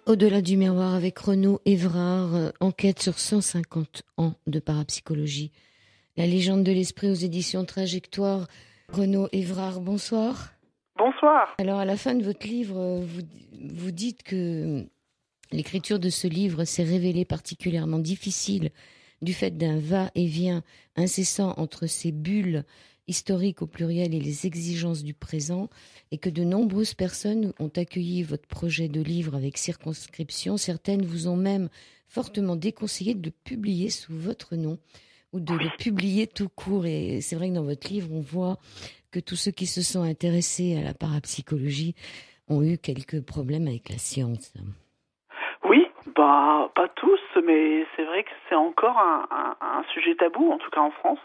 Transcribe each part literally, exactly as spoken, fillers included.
Au-delà du miroir avec Renaud Évrard, euh, enquête sur cent cinquante ans de parapsychologie. La légende de l'esprit aux éditions Trajectoire. Renaud Évrard, bonsoir. Bonsoir. Alors à la fin de votre livre, vous, vous dites que l'écriture de ce livre s'est révélée particulièrement difficile du fait d'un va-et-vient incessant entre ces bulles historiques au pluriel et les exigences du présent, et que de nombreuses personnes ont accueilli votre projet de livre avec circonscription. Certaines vous ont même fortement déconseillé de le publier sous votre nom ou de le publier tout court. Et c'est vrai que dans votre livre, on voit que tous ceux qui se sont intéressés à la parapsychologie ont eu quelques problèmes avec la science. Oui, bah pas tous, mais c'est vrai que c'est encore un, un, un sujet tabou, en tout cas en France.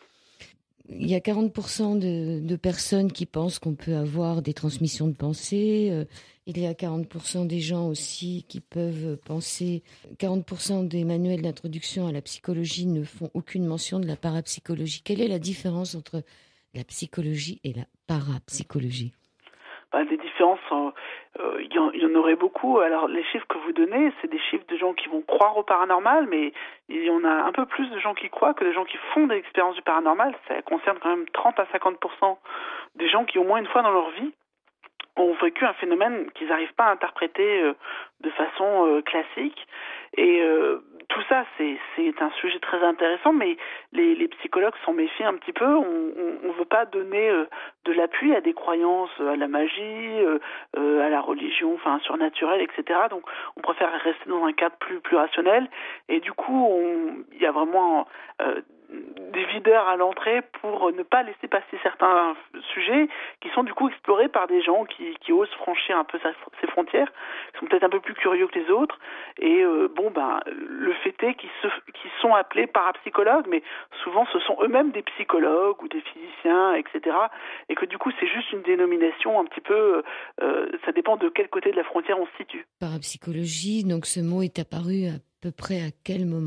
Il y a quarante pour cent de, de personnes qui pensent qu'on peut avoir des transmissions de pensée. Euh, il y a quarante pour cent des gens aussi qui peuvent penser. quarante pour cent des manuels d'introduction à la psychologie ne font aucune mention de la parapsychologie. Quelle est la différence entre la psychologie et la parapsychologie ? Bah, des différences, il euh, y, en, y en aurait beaucoup. Alors les chiffres que vous donnez, c'est des chiffres de gens qui vont croire au paranormal, mais il y en a un peu plus de gens qui croient que de gens qui font des expériences du paranormal. Ça concerne quand même trente à cinquante pour cent des gens qui, au moins une fois dans leur vie, ont vécu un phénomène qu'ils n'arrivent pas à interpréter euh, de façon euh, classique. Et euh, tout ça, c'est, c'est un sujet très intéressant, mais les, les psychologues s'en méfient un petit peu. On ne veut pas donner euh, de l'appui à des croyances, à la magie, euh, euh, à la religion, enfin surnaturelle, et cetera. Donc, on préfère rester dans un cadre plus plus rationnel. Et du coup, il y a vraiment euh, des videurs à l'entrée pour ne pas laisser passer certains sujets qui sont du coup explorés par des gens qui, qui osent franchir un peu sa, ces frontières, qui sont peut-être un peu plus curieux que les autres. Et euh, bon, ben, le fait est qu'ils, se, qu'ils sont appelés parapsychologues, mais souvent ce sont eux-mêmes des psychologues ou des physiciens, et cetera. Et que du coup, c'est juste une dénomination un petit peu, euh, ça dépend de quel côté de la frontière on se situe. Parapsychologie, donc ce mot est apparu à peu près à quel moment ?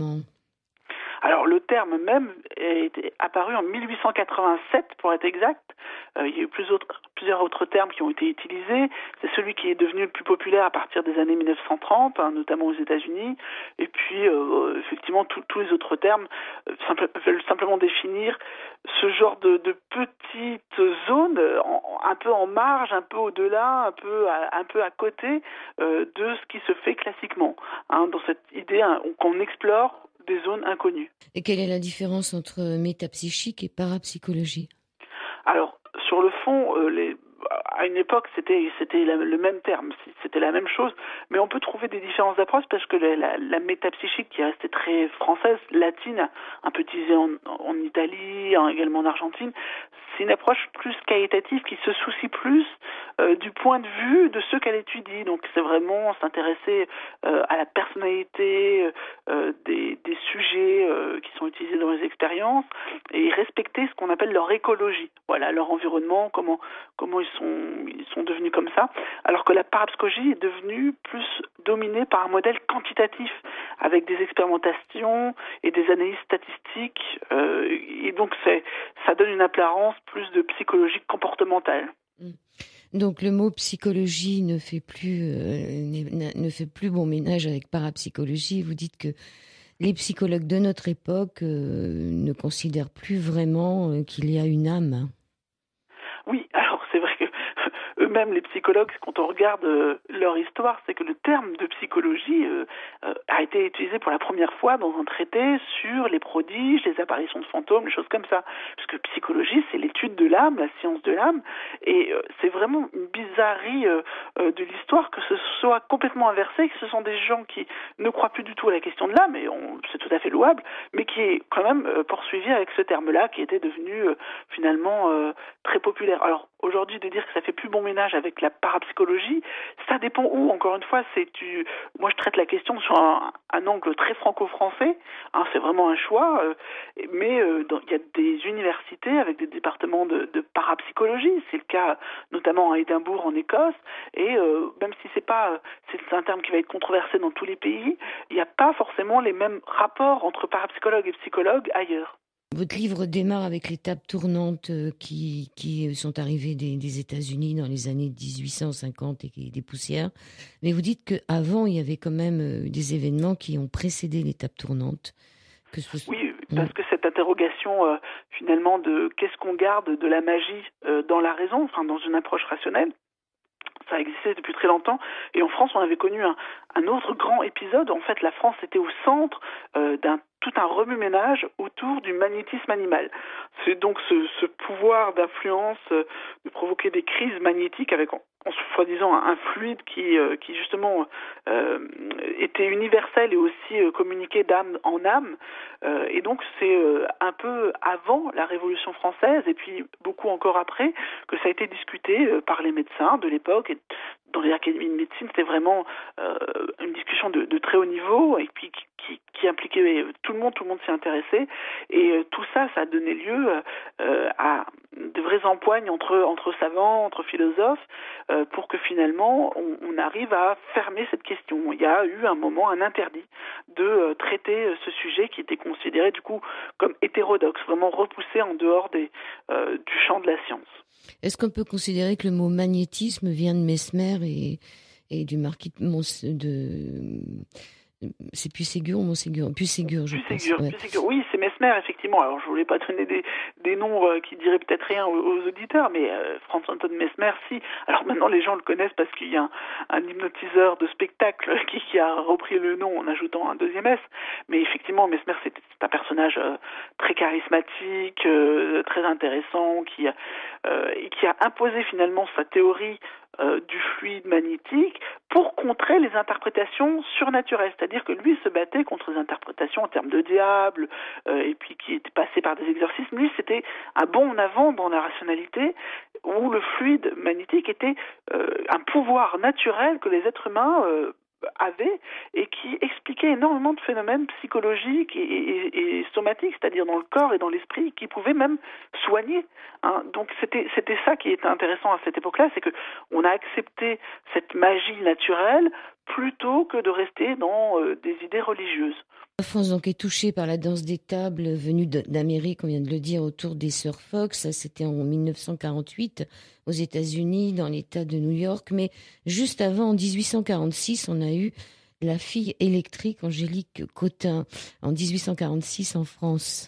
Alors le terme même est apparu en mille huit cent quatre-vingt-sept pour être exact. Euh, il y a eu plusieurs autres, plusieurs autres termes qui ont été utilisés. C'est celui qui est devenu le plus populaire à partir des années mille neuf cent trente, hein, notamment aux États-Unis. Et puis euh, effectivement tous, tous les autres termes euh, simple, veulent simplement définir ce genre de, de petites zones en, un peu en marge, un peu au-delà, un peu à, un peu à côté euh, de ce qui se fait classiquement. Hein, dans cette idée hein, qu'on explore des zones inconnues. Et quelle est la différence entre métapsychique et parapsychologie ? Alors, sur le fond, euh, les, à une époque, c'était, c'était la, le même terme, c'était la même chose, mais on peut trouver des différences d'approche parce que la, la, la métapsychique, qui est restée très française, latine, un peu utilisée en, en Italie, hein, également en Argentine, c'est une approche plus qualitative qui se soucie plus euh, du point de vue de ceux qu'elle étudie. Donc c'est vraiment s'intéresser euh, à la personnalité euh, des, des sujets euh, qui sont utilisés dans les expériences et respecter ce qu'on appelle leur écologie. Voilà, leur environnement, comment comment ils sont ils sont devenus comme ça. Alors que la parapsychologie est devenue plus dominée par un modèle quantitatif avec des expérimentations et des analyses statistiques. Euh, et donc c'est ça donne une apparence plus de psychologie comportementale. Donc le mot psychologie ne fait plus euh, ne fait plus bon ménage avec parapsychologie. Vous dites que les psychologues de notre époque euh, ne considèrent plus vraiment euh, qu'il y a une âme. Oui, alors c'est vrai que eux-mêmes, les psychologues, quand on regarde euh, leur histoire, c'est que le terme de psychologie euh, euh, a été utilisé pour la première fois dans un traité sur les prodiges, les apparitions de fantômes, les choses comme ça. Parce que psychologie, c'est l'étude de l'âme, la science de l'âme, et euh, c'est vraiment une bizarrerie euh, euh, de l'histoire que ce soit complètement inversé, que ce sont des gens qui ne croient plus du tout à la question de l'âme, et on, c'est tout à fait louable, mais qui est quand même euh, poursuivi avec ce terme-là, qui était devenu euh, finalement euh, très populaire. Alors aujourd'hui, de dire que ça fait plus bon ménage avec la parapsychologie, ça dépend où. Encore une fois, c'est tu. Moi, je traite la question sur un, un angle très franco-français. Hein, c'est vraiment un choix, euh, mais euh, il y a des universités avec des départements de, de parapsychologie. C'est le cas notamment à Édimbourg, en Écosse. Et euh, même si c'est pas, c'est un terme qui va être controversé dans tous les pays, il n'y a pas forcément les mêmes rapports entre parapsychologues et psychologues ailleurs. Votre livre démarre avec les tables tournantes euh, qui, qui sont arrivées des, des États-Unis dans les années dix-huit cent cinquante et qui- des poussières. Mais vous dites qu'avant, il y avait quand même euh, des événements qui ont précédé les tables tournantes. Que ce... Oui, parce que cette interrogation euh, finalement de qu'est-ce qu'on garde de la magie euh, dans la raison, enfin dans une approche rationnelle, ça existait depuis très longtemps. Et en France, on avait connu un, un autre grand épisode. En fait, la France était au centre euh, d'un tout un remue-ménage autour du magnétisme animal. C'est donc ce, ce pouvoir d'influence euh, de provoquer des crises magnétiques avec en, en soi-disant un, un fluide qui, euh, qui justement euh, était universel et aussi euh, communiqué d'âme en âme. Euh, et donc c'est euh, un peu avant la Révolution française et puis beaucoup encore après que ça a été discuté euh, par les médecins de l'époque. Et dans les académies de médecine, c'était vraiment euh, une discussion de, de très haut niveau et puis qui, qui, qui impliquait tout le monde, tout le monde s'y intéressait. Et euh, tout ça, ça a donné lieu euh, à de vraies empoignes entre, entre savants, entre philosophes, euh, pour que finalement on, on arrive à fermer cette question. Il y a eu un moment, un interdit de euh, traiter ce sujet qui était considéré du coup comme hétérodoxe, vraiment repoussé en dehors des, euh, du champ de la science. Est-ce qu'on peut considérer que le mot magnétisme vient de Mesmer et, et du marquis de, Mons, de c'est Puységur ou Montségur Puységur, je Puységur, pense. Ouais. Puységur. Oui, c'est Mesmer, effectivement. Alors, je voulais pas donner des, des noms euh, qui diraient peut-être rien aux, aux auditeurs, mais euh, Franz-Anton Mesmer, si. Alors maintenant, les gens le connaissent parce qu'il y a un, un hypnotiseur de spectacle qui, qui a repris le nom en ajoutant un deuxième S. Mais effectivement, Mesmer, c'est, c'est un personnage euh, très charismatique, euh, très intéressant, qui a, euh, et qui a imposé finalement sa théorie Euh, du fluide magnétique pour contrer les interprétations surnaturelles. C'est-à-dire que lui se battait contre les interprétations en termes de diable euh, et puis qui était passé par des exorcismes. Lui, c'était un bond en avant dans la rationalité où le fluide magnétique était euh, un pouvoir naturel que les êtres humains euh, avait et qui expliquait énormément de phénomènes psychologiques et, et, et somatiques, c'est-à-dire dans le corps et dans l'esprit, qui pouvaient même soigner. Hein. Donc c'était c'était ça qui était intéressant à cette époque-là, c'est que on a accepté cette magie naturelle plutôt que de rester dans euh, des idées religieuses. La France donc est touchée par la danse des tables venue d'Amérique, on vient de le dire, autour des sœurs Fox. Ça, c'était en mille neuf cent quarante-huit aux États-Unis, dans l'État de New York. Mais juste avant, en dix-huit cent quarante-six, on a eu la fille électrique Angélique Cottin, en dix-huit cent quarante-six en France.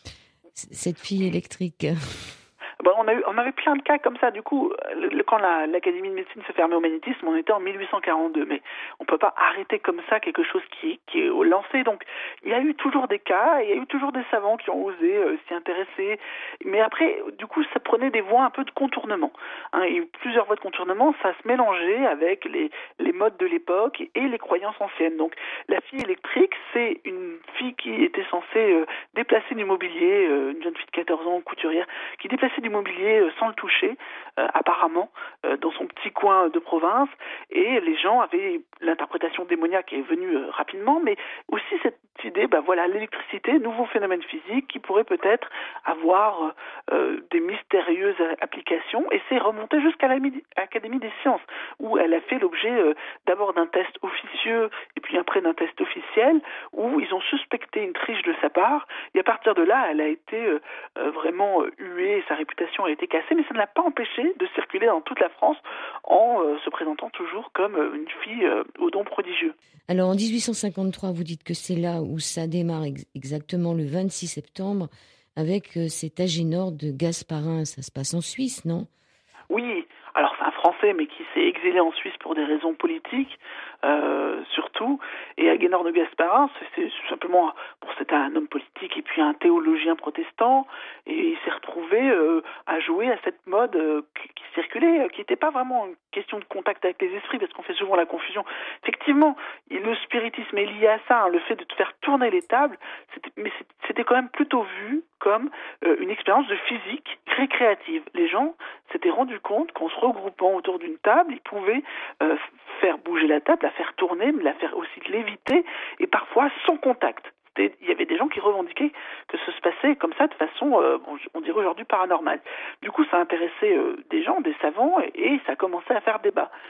Cette fille électrique. Bon, on, a eu, on avait plein de cas comme ça. Du coup, le, quand la, l'Académie de médecine se fermait au magnétisme, on était en mille huit cent quarante-deux. Mais on ne peut pas arrêter comme ça quelque chose qui est, qui est lancé. Donc, il y a eu toujours des cas, et il y a eu toujours des savants qui ont osé euh, s'y intéresser. Mais après, du coup, ça prenait des voies un peu de contournement. Hein, il y a eu plusieurs voies de contournement. Ça se mélangeait avec les, les modes de l'époque et les croyances anciennes. Donc, la fille électrique, c'est une fille qui était censée euh, déplacer du mobilier, euh, une jeune fille de quatorze ans, couturière, qui déplaçait du mobilier euh, sans le toucher, euh, apparemment, euh, dans son petit coin de province, et les gens avaient l'interprétation démoniaque est venue euh, rapidement, mais aussi cette idée, bah voilà, l'électricité, nouveau phénomène physique qui pourrait peut-être avoir euh, des mystérieuses applications, et c'est remonté jusqu'à l'Académie des sciences, où elle a fait l'objet euh, d'abord d'un test officieux, et puis après d'un test officiel, où ils ont suspecté une triche de sa part, et à partir de là, elle a été euh, euh, vraiment euh, huée, sa réputation a été cassée, mais ça ne l'a pas empêché de circuler dans toute la France en euh, se présentant toujours comme euh, une fille euh, aux dons prodigieux. Alors en dix-huit cent cinquante-trois, vous dites que c'est là où ça démarre ex- exactement le vingt-six septembre avec euh, cet Agénor de Gasparin. Ça se passe en Suisse, non? Oui, alors c'est un Français mais qui s'est exilé en Suisse pour des raisons politiques, euh, surtout. Et Agénor de Gasparin, c'est, c'est simplement, bon, c'était un homme politique et puis un théologien protestant, et il s'est retrouvé euh, à jouer à cette mode euh, qui, qui circulait, euh, qui n'était pas vraiment une question de contact avec les esprits, parce qu'on fait souvent la confusion. Effectivement, le spiritisme est lié à ça, hein, le fait de te faire tourner les tables, c'était, mais c'était quand même plutôt vu comme euh, une expérience de physique récréative. Les gens s'étaient rendus compte qu'en se regroupant autour d'une table, ils pouvaient euh, faire bouger la table, la faire tourner, mais la faire aussi léviter, et parfois sans contact. Il y avait des gens qui revendiquaient que ça se passait comme ça de façon, euh, on dirait aujourd'hui, paranormale. Du coup, ça intéressait euh, des gens, des savants, et, et ça a commencé à faire débat. Il y a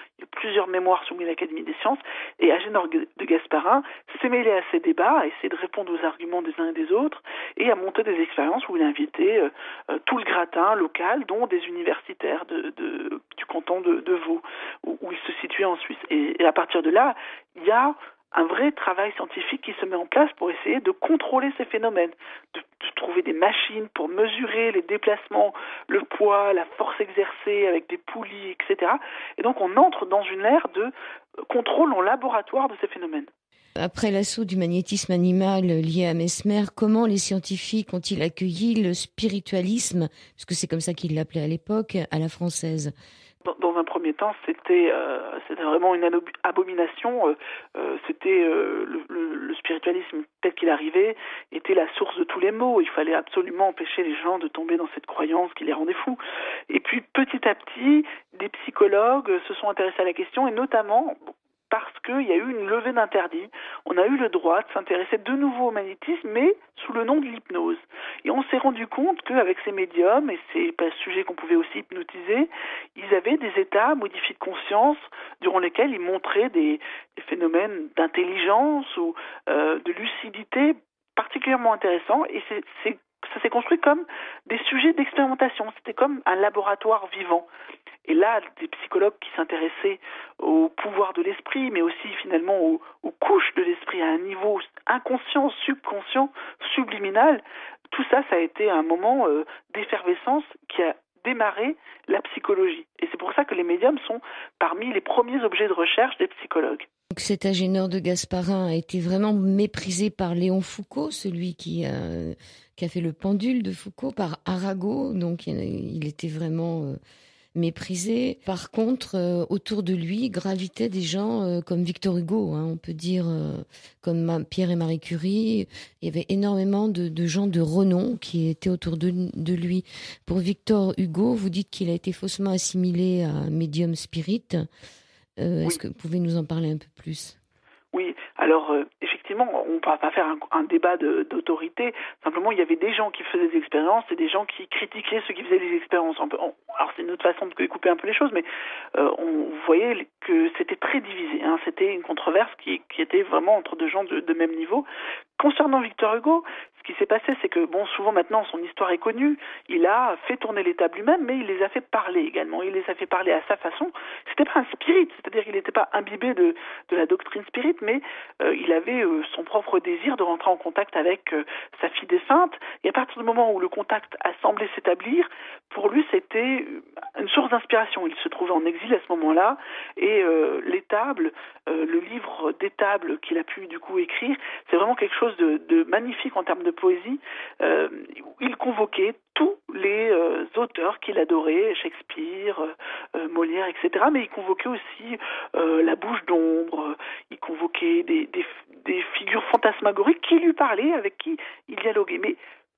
plusieurs mémoires soumis à l'Académie des sciences, et Agénor de Gasparin s'est mêlé à ces débats, a essayé de répondre aux arguments des uns et des autres, et a monté des expériences où il a invité euh, euh, tout le gratin local, dont des universitaires de, de, du canton de, de Vaud, où, où il se situait en Suisse. Et, et à partir de là, il y a un vrai travail scientifique qui se met en place pour essayer de contrôler ces phénomènes, de, de trouver des machines pour mesurer les déplacements, le poids, la force exercée avec des poulies, et cetera. Et donc on entre dans une ère de contrôle en laboratoire de ces phénomènes. Après l'assaut du magnétisme animal lié à Mesmer, comment les scientifiques ont-ils accueilli le spiritualisme, parce que c'est comme ça qu'ils l'appelaient à l'époque, à la française ? Dans, dans un premier temps, c'était, euh, c'était vraiment une abomination. Euh, euh, c'était euh, le, le, le spiritualisme tel qu'il arrivait était la source de tous les maux. Il fallait absolument empêcher les gens de tomber dans cette croyance qui les rendait fous. Et puis petit à petit, des psychologues se sont intéressés à la question, et notamment parce qu'il y a eu une levée d'interdits. On a eu le droit de s'intéresser de nouveau au magnétisme, mais sous le nom de l'hypnose. Et on s'est rendu compte qu'avec ces médiums et ces sujets qu'on pouvait aussi hypnotiser, ils avaient des états modifiés de conscience durant lesquels ils montraient des, des phénomènes d'intelligence ou euh, de lucidité particulièrement intéressants. Et c'est, c'est, ça s'est construit comme des sujets d'expérimentation. C'était comme un laboratoire vivant. Et là, des psychologues qui s'intéressaient au pouvoir de l'esprit, mais aussi finalement aux, aux couches de l'esprit à un niveau inconscient, subconscient, subliminal, tout ça, ça a été un moment euh, d'effervescence qui a démarré la psychologie. Et c'est pour ça que les médiums sont parmi les premiers objets de recherche des psychologues. Donc cet Agénor de Gasparin a été vraiment méprisé par Léon Foucault, celui qui a, qui a fait le pendule de Foucault, par Arago, donc il était vraiment... Euh, méprisé. Par contre, euh, autour de lui gravitaient des gens euh, comme Victor Hugo, hein, on peut dire, euh, comme Ma- Pierre et Marie Curie. Il y avait énormément de, de gens de renom qui étaient autour de, de lui. Pour Victor Hugo, vous dites qu'il a été faussement assimilé à médium spirit. Euh, oui. Est-ce que vous pouvez nous en parler un peu plus ? Oui, alors euh, effectivement, on ne va pas faire un, un débat de, d'autorité. Simplement, il y avait des gens qui faisaient des expériences et des gens qui critiquaient ceux qui faisaient les expériences. On peut, on, alors c'est une autre façon de découper un peu les choses, mais euh, on voyait que c'était très divisé. Hein. C'était une controverse qui, qui était vraiment entre deux gens de, de même niveau. Concernant Victor Hugo, ce qui s'est passé, c'est que, bon, souvent maintenant, son histoire est connue. Il a fait tourner les tables lui-même, mais il les a fait parler également. Il les a fait parler à sa façon. C'était pas un spirit, c'est-à-dire qu'il n'était pas imbibé de, de la doctrine spirit, mais euh, il avait euh, son propre désir de rentrer en contact avec euh, sa fille défunte. Et à partir du moment où le contact a semblé s'établir, pour lui, c'était une source d'inspiration. Il se trouvait en exil à ce moment-là, et euh, les tables, euh, le livre des tables qu'il a pu du coup écrire, c'est vraiment quelque chose de, de magnifique en termes de poésie. Euh, il convoquait tous les euh, auteurs qu'il adorait, Shakespeare, euh, Molière, et cetera. Mais il convoquait aussi euh, la bouche d'ombre, il convoquait des, des, des figures fantasmagoriques qui lui parlaient, avec qui il dialoguait. Mais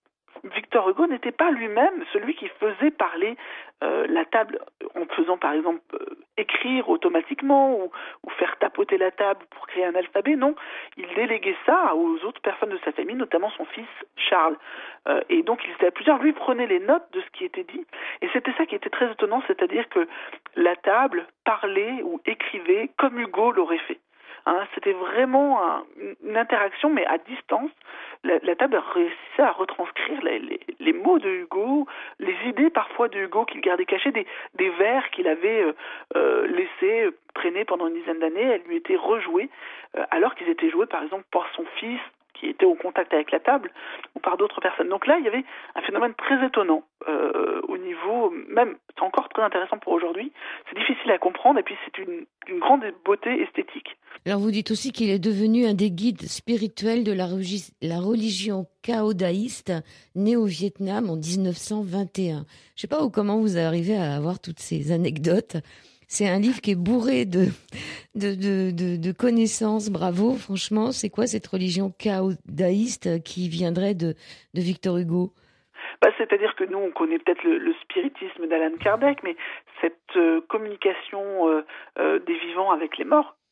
Victor Hugo n'était pas lui-même celui qui faisait parler euh, la table en faisant par exemple euh, écrire automatiquement ou, ou faire tapoter la table pour créer un alphabet. Non, il déléguait ça aux autres personnes de sa famille, notamment son fils Charles. Euh, et donc il était à plusieurs, lui prenait les notes de ce qui était dit. Et c'était ça qui était très étonnant, c'est-à-dire que la table parlait ou écrivait comme Hugo l'aurait fait. Hein, c'était vraiment un, une interaction, mais à distance. La, la table réussissait à retranscrire les, les, les mots de Hugo, les idées parfois de Hugo qu'il gardait cachées, des, des vers qu'il avait euh, euh, laissés traîner pendant une dizaine d'années. Elles lui étaient rejouées, euh, alors qu'ils étaient joués par exemple par son fils, qui était au contact avec la table, ou par d'autres personnes. Donc là, il y avait un phénomène très étonnant euh, au niveau, même, c'est encore très intéressant pour aujourd'hui, c'est difficile à comprendre, et puis c'est une, une grande beauté esthétique. Alors vous dites aussi qu'il est devenu un des guides spirituels de la, regi- la religion caodaïste née au Vietnam en dix-neuf cent vingt et un. Je ne sais pas où, comment vous arrivez à avoir toutes ces anecdotes. C'est un livre qui est bourré de, de, de, de, de connaissances. Bravo, franchement. C'est quoi cette religion caodaïste qui viendrait de, de Victor Hugo ? Bah, c'est-à-dire que nous, on connaît peut-être le, le spiritisme d'Allan Kardec, mais cette euh, communication euh, euh, des vivants avec les morts,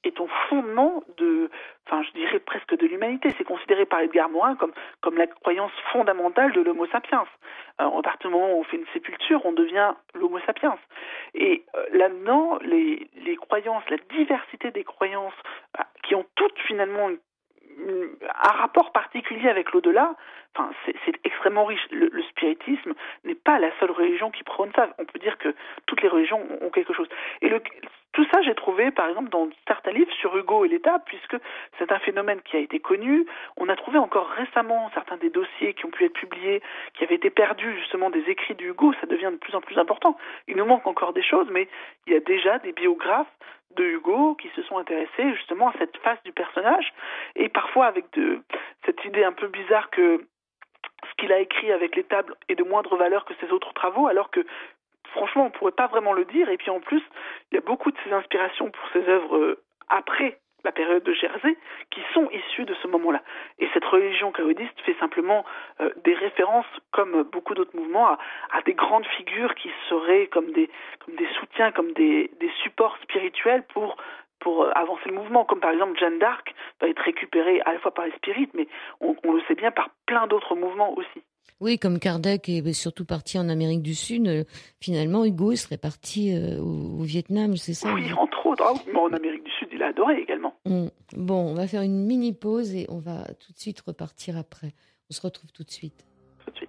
est au fondement de, enfin je dirais presque de l'humanité. C'est considéré par Edgar Morin comme, comme la croyance fondamentale de l'homo sapiens. Alors, à partir du moment où on fait une sépulture, on devient l'homo sapiens. Et euh, là-dedans, les, les croyances, la diversité des croyances, euh, qui ont toutes finalement une, une, un rapport particulier avec l'au-delà, enfin, c'est, c'est extrêmement riche. Le, le spiritisme n'est pas la seule religion qui prône ça. On peut dire que toutes les religions ont, ont quelque chose. Et le, tout ça, j'ai trouvé, par exemple, dans certains livres sur Hugo et l'État, puisque c'est un phénomène qui a été connu. On a trouvé encore récemment certains des dossiers qui ont pu être publiés, qui avaient été perdus, justement, des écrits d'Hugo. Ça devient de plus en plus important. Il nous manque encore des choses, mais il y a déjà des biographes de Hugo qui se sont intéressés, justement, à cette face du personnage, et parfois avec de, cette idée un peu bizarre que ce qu'il a écrit avec les tables est de moindre valeur que ses autres travaux, alors que franchement, on ne pourrait pas vraiment le dire. Et puis en plus, il y a beaucoup de ses inspirations pour ses œuvres euh, après la période de Jersey qui sont issues de ce moment-là. Et cette religion caodiste fait simplement euh, des références, comme beaucoup d'autres mouvements, à, à des grandes figures qui seraient comme des, comme des soutiens, comme des, des supports spirituels pour pour avancer le mouvement, comme par exemple Jeanne d'Arc va être récupérée à la fois par les spirites, mais on, on le sait bien par plein d'autres mouvements aussi. Oui, comme Kardec est surtout parti en Amérique du Sud, euh, finalement, Hugo il serait parti euh, au, au Vietnam, c'est ça? Oui, entre autres. Ah, mais en Amérique du Sud, il a adoré également. Mmh. Bon, on va faire une mini-pause et on va tout de suite repartir après. On se retrouve tout de suite. Tout de suite.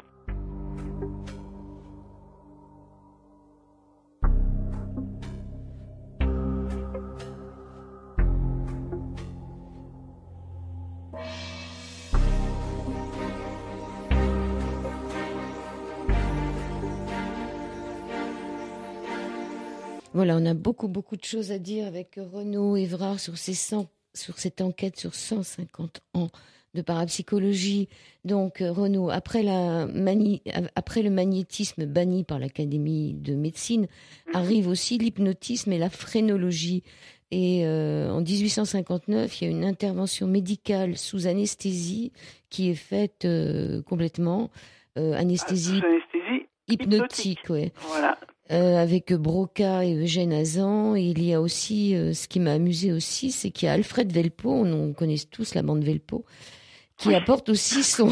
Voilà, on a beaucoup, beaucoup de choses à dire avec Renaud Évrard sur, ces cent, sur cette enquête sur cent cinquante ans de parapsychologie. Donc, Renaud, après, la mani, après le magnétisme banni par l'Académie de médecine, arrive aussi l'hypnotisme et la phrénologie. Et euh, en dix-huit cent cinquante-neuf, il y a une intervention médicale sous anesthésie qui est faite euh, complètement. Euh, anesthésie, ah, anesthésie hypnotique, hypnotique. Ouais. Voilà. Euh, avec Broca et Eugène Hazan. Et il y a aussi, euh, ce qui m'a amusé aussi, c'est qu'il y a Alfred Velpeau, on, on connaît tous la bande Velpeau, qui oui. apporte aussi son,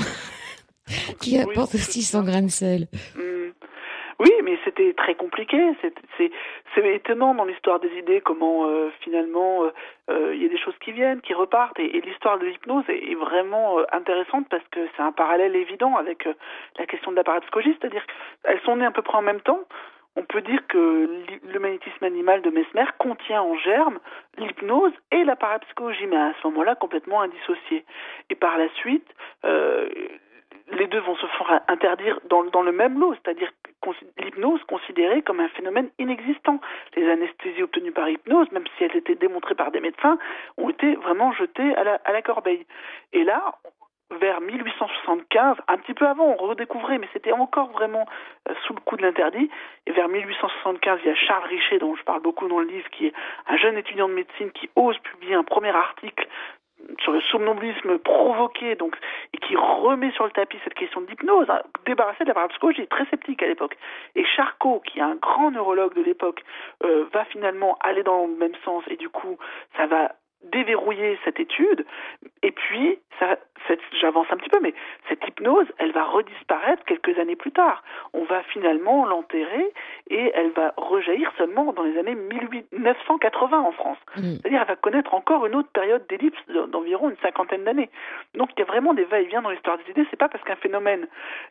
qui oui, apporte aussi son grain de sel. Mmh. Oui, mais c'était très compliqué. C'est, c'est, c'est étonnant dans l'histoire des idées comment euh, finalement il euh, y a des choses qui viennent, qui repartent. Et, et l'histoire de l'hypnose est, est vraiment euh, intéressante parce que c'est un parallèle évident avec euh, la question de la parapsychologie, c'est-à-dire qu'elles sont nées à peu près en même temps. On peut dire que le magnétisme animal de Mesmer contient en germe l'hypnose et la parapsychologie, mais à ce moment-là complètement indissociées. Et par la suite, euh, les deux vont se faire interdire dans, dans le même lot, c'est-à-dire l'hypnose considérée comme un phénomène inexistant. Les anesthésies obtenues par hypnose, même si elles étaient démontrées par des médecins, ont été vraiment jetées à la, à la corbeille. Et là, vers mille huit cent soixante-quinze, un petit peu avant, on redécouvrait, mais c'était encore vraiment euh, sous le coup de l'interdit. Et vers mille huit cent soixante-quinze, il y a Charles Richer, dont je parle beaucoup dans le livre, qui est un jeune étudiant de médecine qui ose publier un premier article sur le somnambulisme provoqué, donc, et qui remet sur le tapis cette question de l'hypnose, hein, débarrassé de la parapsychologie, très sceptique à l'époque. Et Charcot, qui est un grand neurologue de l'époque, euh, va finalement aller dans le même sens, et du coup, ça va déverrouiller cette étude, et puis, ça, cette, j'avance un petit peu, mais cette hypnose, elle va redisparaître quelques années plus tard. On va finalement l'enterrer, et elle va rejaillir seulement dans les années mille neuf cent quatre-vingts en France. Mmh. C'est-à-dire, elle va connaître encore une autre période d'ellipse d'environ une cinquantaine d'années. Donc, il y a vraiment des va-et-vient dans l'histoire des idées. C'est pas parce qu'un phénomène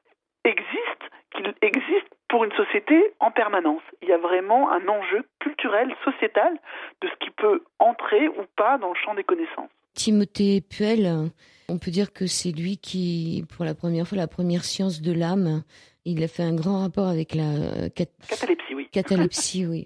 existe qu'il existe pour une société en permanence. Il y a vraiment un enjeu culturel, sociétal, de ce qui peut entrer ou pas dans le champ des connaissances. Timothée Puel, on peut dire que c'est lui qui, pour la première fois, la première science de l'âme, il a fait un grand rapport avec la cat... catalepsie, oui. Catalepsie, oui.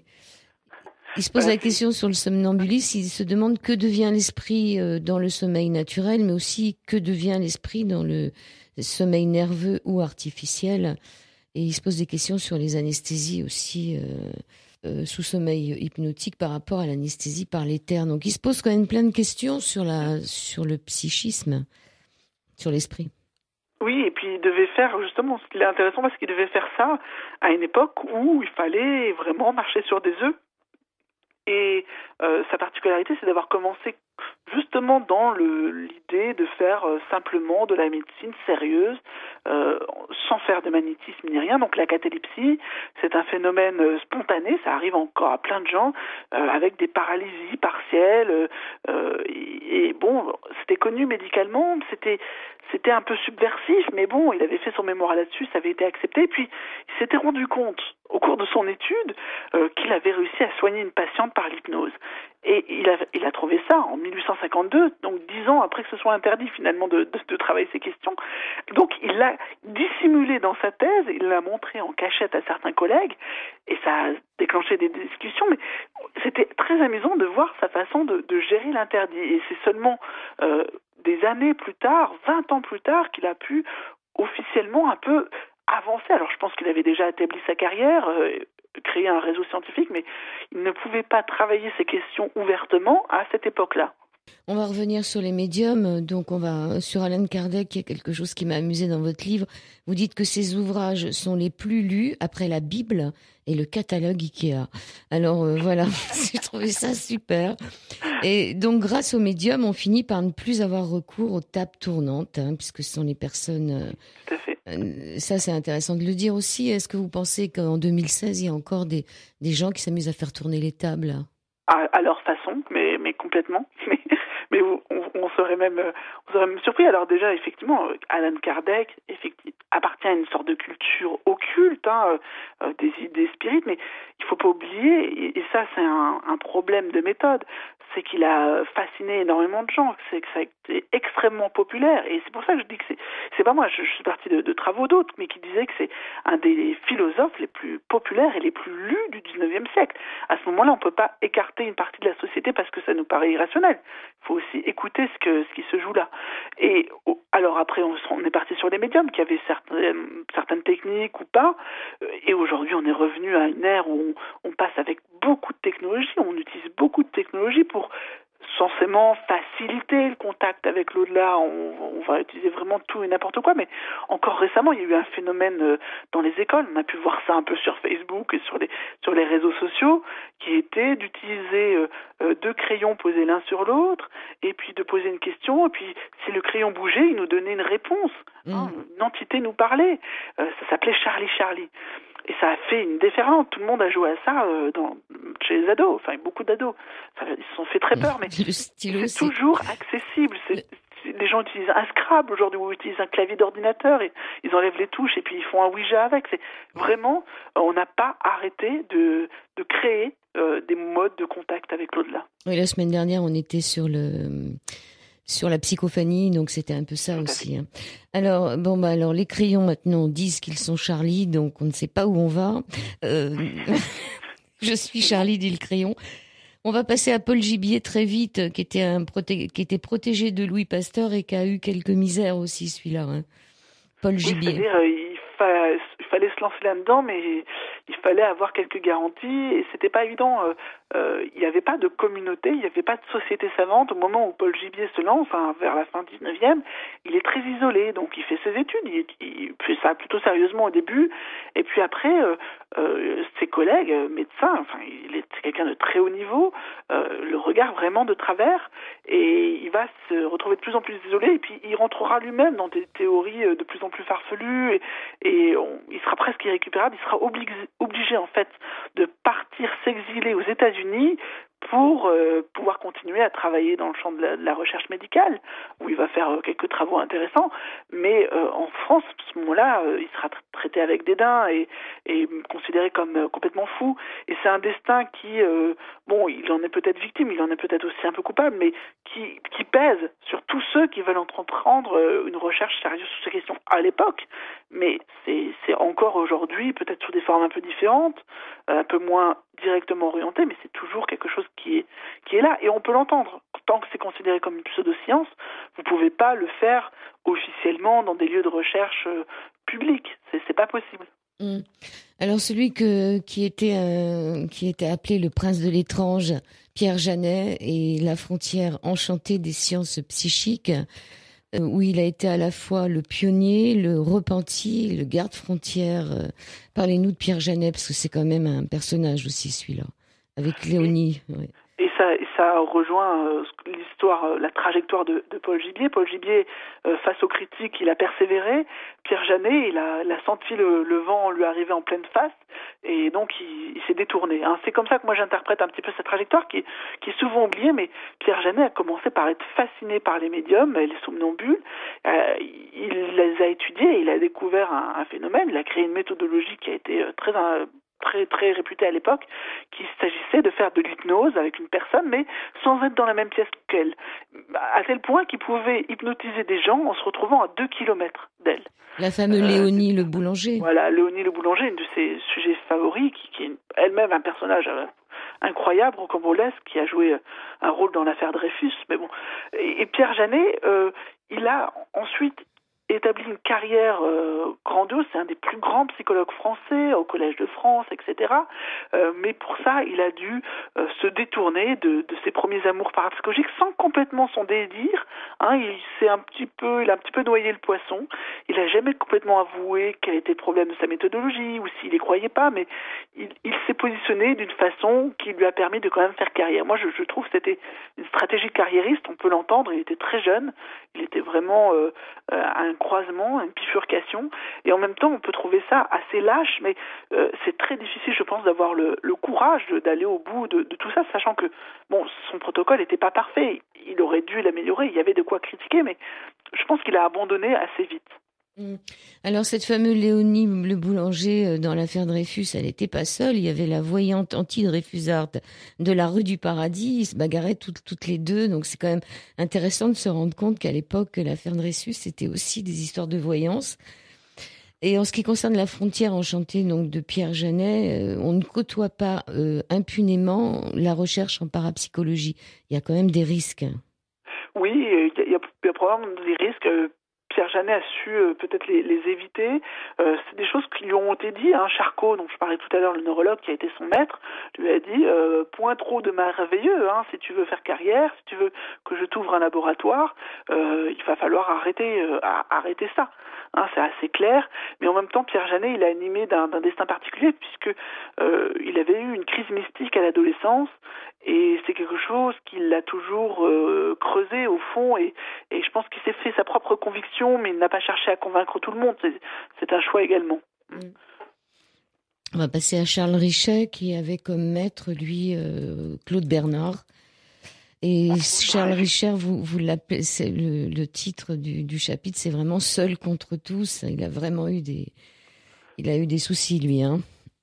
Il se pose voilà, la question sur le somnambulisme, il se demande que devient l'esprit dans le sommeil naturel, mais aussi que devient l'esprit dans le sommeil nerveux ou artificiel. Et il se pose des questions sur les anesthésies aussi, euh, euh, sous sommeil hypnotique par rapport à l'anesthésie par l'éther. Donc il se pose quand même plein de questions sur, la, sur le psychisme, sur l'esprit. Oui, et puis il devait faire, justement, ce qui est intéressant, parce qu'il devait faire ça à une époque où il fallait vraiment marcher sur des œufs. Et euh, sa particularité, c'est d'avoir commencé justement dans le, l'idée de faire euh, simplement de la médecine sérieuse, euh, sans faire de magnétisme ni rien. Donc la catalepsie, c'est un phénomène euh, spontané, ça arrive encore à plein de gens, euh, avec des paralysies partielles. Euh, et, et bon, c'était connu médicalement, c'était c'était un peu subversif, mais bon, il avait fait son mémoire là-dessus, ça avait été accepté. Et puis, il s'était rendu compte, au cours de son étude, euh, qu'il avait réussi à soigner une patiente par l'hypnose. Et il a, il a trouvé ça en mille huit cent cinquante-deux, donc dix ans après que ce soit interdit finalement de, de, de travailler ces questions. Donc il l'a dissimulé dans sa thèse, il l'a montré en cachette à certains collègues, et ça a déclenché des discussions, mais c'était très amusant de voir sa façon de, de gérer l'interdit. Et c'est seulement euh, des années plus tard, vingt ans plus tard, qu'il a pu officiellement un peu avancer. Alors je pense qu'il avait déjà établi sa carrière, euh, créé un réseau scientifique, mais il ne pouvait pas travailler ces questions ouvertement à cette époque-là. On va revenir sur les médiums, donc on va sur Allan Kardec. Il y a quelque chose qui m'a amusé dans votre livre. Vous dites que ses ouvrages sont les plus lus après la Bible et le catalogue Ikea. Alors euh, voilà, j'ai trouvé ça super. Et donc grâce aux médiums, on finit par ne plus avoir recours aux tables tournantes, hein, puisque ce sont les personnes... Euh, Tout à fait. Euh, ça, c'est intéressant de le dire aussi. Est-ce que vous pensez qu'en deux mille seize, il y a encore des, des gens qui s'amusent à faire tourner les tables? À, à leur façon, mais, mais complètement. Mais, mais on, on, serait même, on serait même surpris. Alors déjà, effectivement, Allan Kardec effectivement, appartient à une sorte de culture occulte, hein, euh, des idées spirites, mais il ne faut pas oublier, et, et ça c'est un, un problème de méthode, c'est qu'il a fasciné énormément de gens, c'est que ça a été extrêmement populaire, et c'est pour ça que je dis que c'est, c'est pas moi, je, je suis partie de, de travaux d'autres, mais qui disaient que c'est un des philosophes les plus populaires et les plus lus du dix-neuvième siècle. À ce moment-là, on ne peut pas écarter une partie de la société parce que ça nous paraît irrationnel. Il faut aussi écouter ce, que, ce qui se joue là. Et alors après, on, on est parti sur les médiums qui avaient certaines, certaines techniques ou pas, et aujourd'hui, on est revenu à une ère où on, on passe avec beaucoup de technologies, on utilise beaucoup de technologies pour censément faciliter le contact avec l'au-delà. On, on va utiliser vraiment tout et n'importe quoi, mais encore récemment, il y a eu un phénomène euh, dans les écoles, on a pu voir ça un peu sur Facebook et sur les, sur les réseaux sociaux, qui était d'utiliser euh, euh, deux crayons posés l'un sur l'autre, et puis de poser une question, et puis si le crayon bougeait, il nous donnait une réponse. Mmh. Hein, une entité nous parlait. Euh, ça s'appelait Charlie Charlie. Et ça a fait une déferlante. Tout le monde a joué à ça euh, dans, chez les ados, enfin beaucoup d'ados. Ça, ils se sont fait très peur, mais c'est toujours accessible. C'est, les gens utilisent un Scrabble aujourd'hui, ou utilisent un clavier d'ordinateur, et ils enlèvent les touches et puis ils font un Ouija avec. C'est vraiment, on n'a pas arrêté de, de créer euh, des modes de contact avec l'au-delà. Oui, la semaine dernière, on était sur le... sur la psychophanie, donc c'était un peu ça aussi. Hein. Alors, bon, bah, alors, les crayons, maintenant, disent qu'ils sont Charlie, donc on ne sait pas où on va. Euh, je suis Charlie, dit le crayon. On va passer à Paul Gibier très vite, qui était un proté- qui était protégé de Louis Pasteur et qui a eu quelques misères aussi, celui-là. Hein. Paul Gibier. Oui, c'est-à-dire, euh, il, fa- il fallait se lancer là-dedans, mais il fallait avoir quelques garanties, et c'était pas évident. Euh, euh, il n'y avait pas de communauté, il n'y avait pas de société savante. Au moment où Paul Gibier se lance, hein, vers la fin du dix-neuvième, il est très isolé, donc il fait ses études, il, il fait ça plutôt sérieusement au début, et puis après, euh, euh, ses collègues, euh, médecins, enfin, il est quelqu'un de très haut niveau, euh, le regardent vraiment de travers, et il va se retrouver de plus en plus isolé, et puis il rentrera lui-même dans des théories de plus en plus farfelues, et, et on, il sera presque irrécupérable, il sera obligé, obligé en fait de partir s'exiler aux États-Unis pour euh, pouvoir continuer à travailler dans le champ de la, de la recherche médicale, où il va faire euh, quelques travaux intéressants, mais euh, en France, à ce moment-là, euh, il sera tra- traité avec dédain et, et considéré comme euh, complètement fou, et c'est un destin qui, euh, bon, il en est peut-être victime, il en est peut-être aussi un peu coupable, mais qui, qui pèse sur tous ceux qui veulent entreprendre euh, une recherche sérieuse sur ces questions à l'époque, mais c'est, c'est encore aujourd'hui, peut-être sous des formes un peu différentes, un peu moins directement orientées, mais c'est toujours quelque chose qui est, qui est là, et on peut l'entendre. Tant que c'est considéré comme une pseudo-science, vous ne pouvez pas le faire officiellement dans des lieux de recherche euh, publics. C'est, c'est pas possible. Mmh. Alors celui que, qui, était, euh, qui était appelé le prince de l'étrange, Pierre Janet, et la frontière enchantée des sciences psychiques, euh, où il a été à la fois le pionnier, le repenti, le garde-frontière. Euh, parlez-nous de Pierre Janet, parce que c'est quand même un personnage aussi, celui-là. Avec Léonie, oui. Et ça, et ça rejoint euh, l'histoire, euh, la trajectoire de, de Paul Gibier. Paul Gibier, euh, face aux critiques, il a persévéré. Pierre Janet, il a, il a senti le, le vent lui arriver en pleine face, et donc il, il s'est détourné. Hein. C'est comme ça que moi j'interprète un petit peu sa trajectoire, qui, qui est souvent oubliée, mais Pierre Janet a commencé par être fasciné par les médiums, les somnambules. Euh, il les a étudiés, il a découvert un, un phénomène, il a créé une méthodologie qui a été très... Un, très très réputé à l'époque, qu'il s'agissait de faire de l'hypnose avec une personne, mais sans être dans la même pièce qu'elle, à tel point qu'il pouvait hypnotiser des gens en se retrouvant à deux kilomètres d'elle. La fameuse euh, Léonie Le Boulanger. Voilà, Léonie Le Boulanger, une de ses sujets favoris, qui, qui est elle-même un personnage euh, incroyable, rocambolesque, qui a joué un rôle dans l'affaire Dreyfus. Mais bon, et, et Pierre Janet, euh, il a ensuite établi une carrière euh, grandiose. C'est un des plus grands psychologues français au Collège de France, et cetera. Euh, mais pour ça, il a dû euh, se détourner de, de ses premiers amours parapsychologiques sans complètement s'en dédire. Hein, il s'est un petit peu, il a un petit peu noyé le poisson. Il n'a jamais complètement avoué quel était le problème de sa méthodologie ou s'il y croyait pas, mais il, il s'est positionné d'une façon qui lui a permis de quand même faire carrière. Moi, je, je trouve que c'était une stratégie carriériste. On peut l'entendre. Il était très jeune. Il était vraiment euh, un croisement, une bifurcation, et en même temps on peut trouver ça assez lâche, mais euh, c'est très difficile, je pense, d'avoir le, le courage de, d'aller au bout de, de tout ça, sachant que bon, son protocole n'était pas parfait, il aurait dû l'améliorer, il y avait de quoi critiquer, mais je pense qu'il a abandonné assez vite. Alors cette fameuse Léonie Le Boulanger dans l'affaire Dreyfus, elle n'était pas seule, il y avait la voyante anti-dreyfusarde de la rue du Paradis, ils se bagarraient toutes, toutes les deux, donc c'est quand même intéressant de se rendre compte qu'à l'époque, l'affaire Dreyfus, c'était aussi des histoires de voyance. Et en ce qui concerne la frontière enchantée donc de Pierre Janet, euh, on ne côtoie pas euh, impunément la recherche en parapsychologie. Il y a quand même des risques. Oui, il y a, il y a probablement des risques. Euh... Pierre Janet a su euh, peut-être les, les éviter. Euh, c'est des choses qui lui ont été dites. Hein. Charcot, dont je parlais tout à l'heure, le neurologue qui a été son maître, lui a dit euh, point trop de merveilleux. Hein. Si tu veux faire carrière, si tu veux que je t'ouvre un laboratoire, euh, il va falloir arrêter, euh, arrêter ça. Hein, c'est assez clair. Mais en même temps, Pierre Janet, il est animé d'un, d'un destin particulier puisque euh, il avait eu une crise mystique à l'adolescence. Et c'est quelque chose qui l'a toujours euh, creusé au fond, et, et je pense qu'il s'est fait sa propre conviction, mais il n'a pas cherché à convaincre tout le monde. C'est, c'est un choix également. On va passer à Charles Richet, qui avait comme maître, lui, euh, Claude Bernard. Et Charles Richet, vous, vous l'appelez, c'est le, le titre du, du chapitre, c'est vraiment Seul contre tous. Il a vraiment eu des, il a eu des soucis, lui, hein.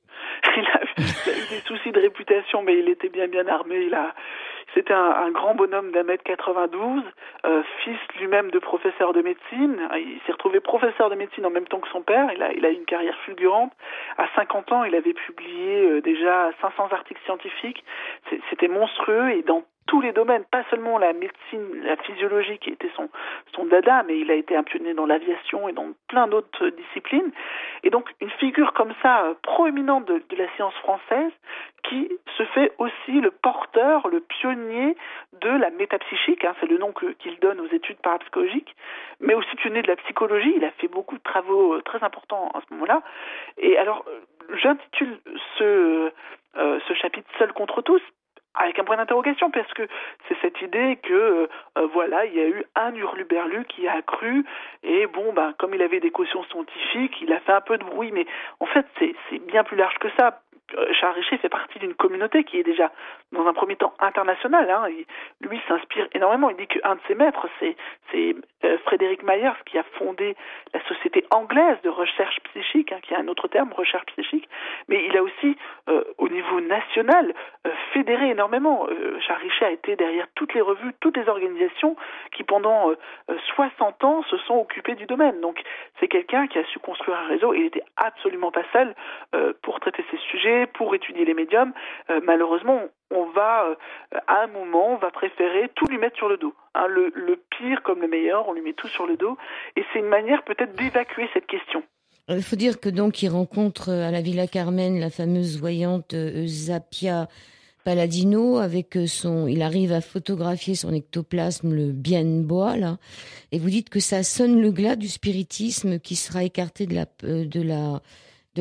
Il a, eu, il a eu des soucis de réputation, mais il était bien bien armé. Il a, c'était un, un grand bonhomme d'un mètre quatre-vingt-douze, euh, fils lui-même de professeur de médecine. Il s'est retrouvé professeur de médecine en même temps que son père. Il a, il a eu une carrière fulgurante. À cinquante ans, il avait publié euh, déjà cinq cents articles scientifiques. C'est, c'était monstrueux, et dans tous les domaines, pas seulement la médecine, la physiologie qui était son, son dada, mais il a été un pionnier dans l'aviation et dans plein d'autres disciplines. Et donc, une figure comme ça, euh, proéminente de, de la science française, qui se fait aussi le porteur, le pionnier de la métapsychique, hein, c'est le nom que, qu'il donne aux études parapsychologiques, mais aussi pionnier de la psychologie. Il a fait beaucoup de travaux euh, très importants à ce moment-là. Et alors, euh, j'intitule ce, euh, ce chapitre « Seul contre tous », avec un point d'interrogation, parce que c'est cette idée que euh, voilà, il y a eu un hurluberlu qui a cru, et bon, ben comme il avait des cautions scientifiques, il a fait un peu de bruit, mais en fait c'est c'est bien plus large que ça. Charles Richet fait partie d'une communauté qui est déjà, dans un premier temps, internationale. Hein. Il, lui s'inspire énormément. Il dit qu'un de ses maîtres, c'est, c'est euh, Frédéric Myers, qui a fondé la Société anglaise de recherche psychique, hein, qui a un autre terme, recherche psychique. Mais il a aussi, euh, au niveau national, euh, fédéré énormément. Euh, Charles Richet a été derrière toutes les revues, toutes les organisations qui, pendant euh, soixante ans, se sont occupées du domaine. Donc, c'est quelqu'un qui a su construire un réseau. Il n'était absolument pas seul euh, pour traiter ces sujets, pour étudier les médiums. Euh, malheureusement, on va, euh, à un moment, on va préférer tout lui mettre sur le dos. Hein, le, le pire comme le meilleur, on lui met tout sur le dos. Et c'est une manière peut-être d'évacuer cette question. Il faut dire que donc il rencontre à la Villa Carmen la fameuse voyante Eusapia Palladino avec son, il arrive à photographier son ectoplasme, le Bien-Bois, là. Et vous dites que ça sonne le glas du spiritisme qui sera écarté de la, de la, de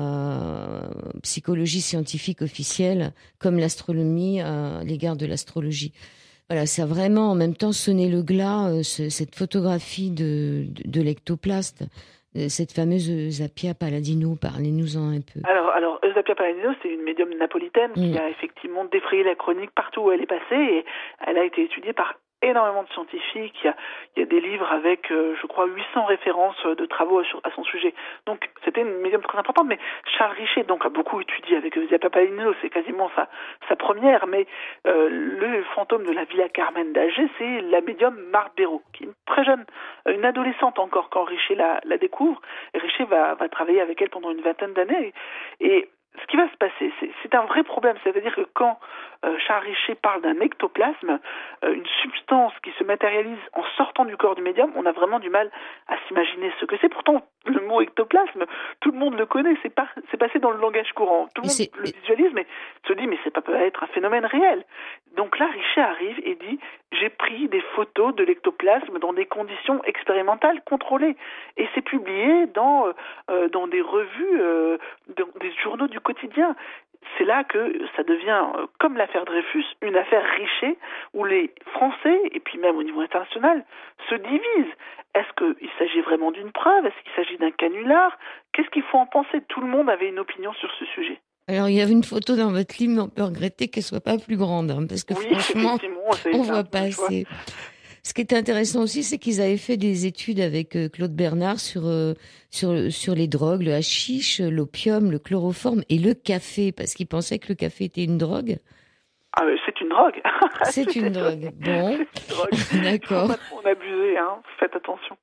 la psychologie scientifique officielle, comme l'astronomie à l'égard de l'astrologie. Voilà, ça a vraiment en même temps sonné le glas, euh, ce, cette photographie de, de, de l'ectoplaste, euh, cette fameuse Zappia Palladino. Parlez-nous-en un peu. Alors, alors Zappia Palladino, c'est une médium napolitaine mmh. qui a effectivement défrayé la chronique partout où elle est passée, et elle a été étudiée par énormément de scientifiques. Il y a, il y a des livres avec, euh, je crois, huit cents références de travaux sur, à son sujet. Donc, c'était une médium très importante, mais Charles Richer, donc, a beaucoup étudié avec Zappia Palladino, c'est quasiment sa, sa première, mais euh, le fantôme de la Villa Carmen d'Alger, c'est la médium Marthe Béraud, qui est une très jeune, une adolescente encore quand Richer la, la découvre, et Richer va, va travailler avec elle pendant une vingtaine d'années, et, et ce qui va se passer, c'est, c'est un vrai problème. Ça veut dire que quand euh, Charles Richer parle d'un ectoplasme, euh, une substance qui se matérialise en sortant du corps du médium, on a vraiment du mal à s'imaginer ce que c'est. Pourtant, le mot ectoplasme, tout le monde le connaît, c'est, pas, c'est passé dans le langage courant. Tout le monde c'est... le visualise, mais se dit, mais c'est pas peut être un phénomène réel. Donc là, Richer arrive et dit, j'ai pris des photos de l'ectoplasme dans des conditions expérimentales contrôlées. Et c'est publié dans, euh, dans des revues, euh, dans des journaux du quotidien. C'est là que ça devient, euh, comme l'affaire Dreyfus, une affaire Richer, où les Français, et puis même au niveau international, se divisent. Est-ce qu'il s'agit vraiment d'une preuve? Est-ce qu'il s'agit d'un canular? Qu'est-ce qu'il faut en penser? Tout le monde avait une opinion sur ce sujet. Alors, il y avait une photo dans votre livre, mais on peut regretter qu'elle soit pas plus grande, hein, parce que oui, franchement, on voit pas assez. Ce qui était intéressant aussi, c'est qu'ils avaient fait des études avec euh, Claude Bernard sur euh, sur sur les drogues, le hashish, l'opium, le chloroforme et le café, parce qu'ils pensaient que le café était une drogue. Ah, mais c'est une drogue. C'est, c'est une drogue. Bon, c'est une drogue. D'accord. Il faut pas trop en abuser, hein. Faites attention.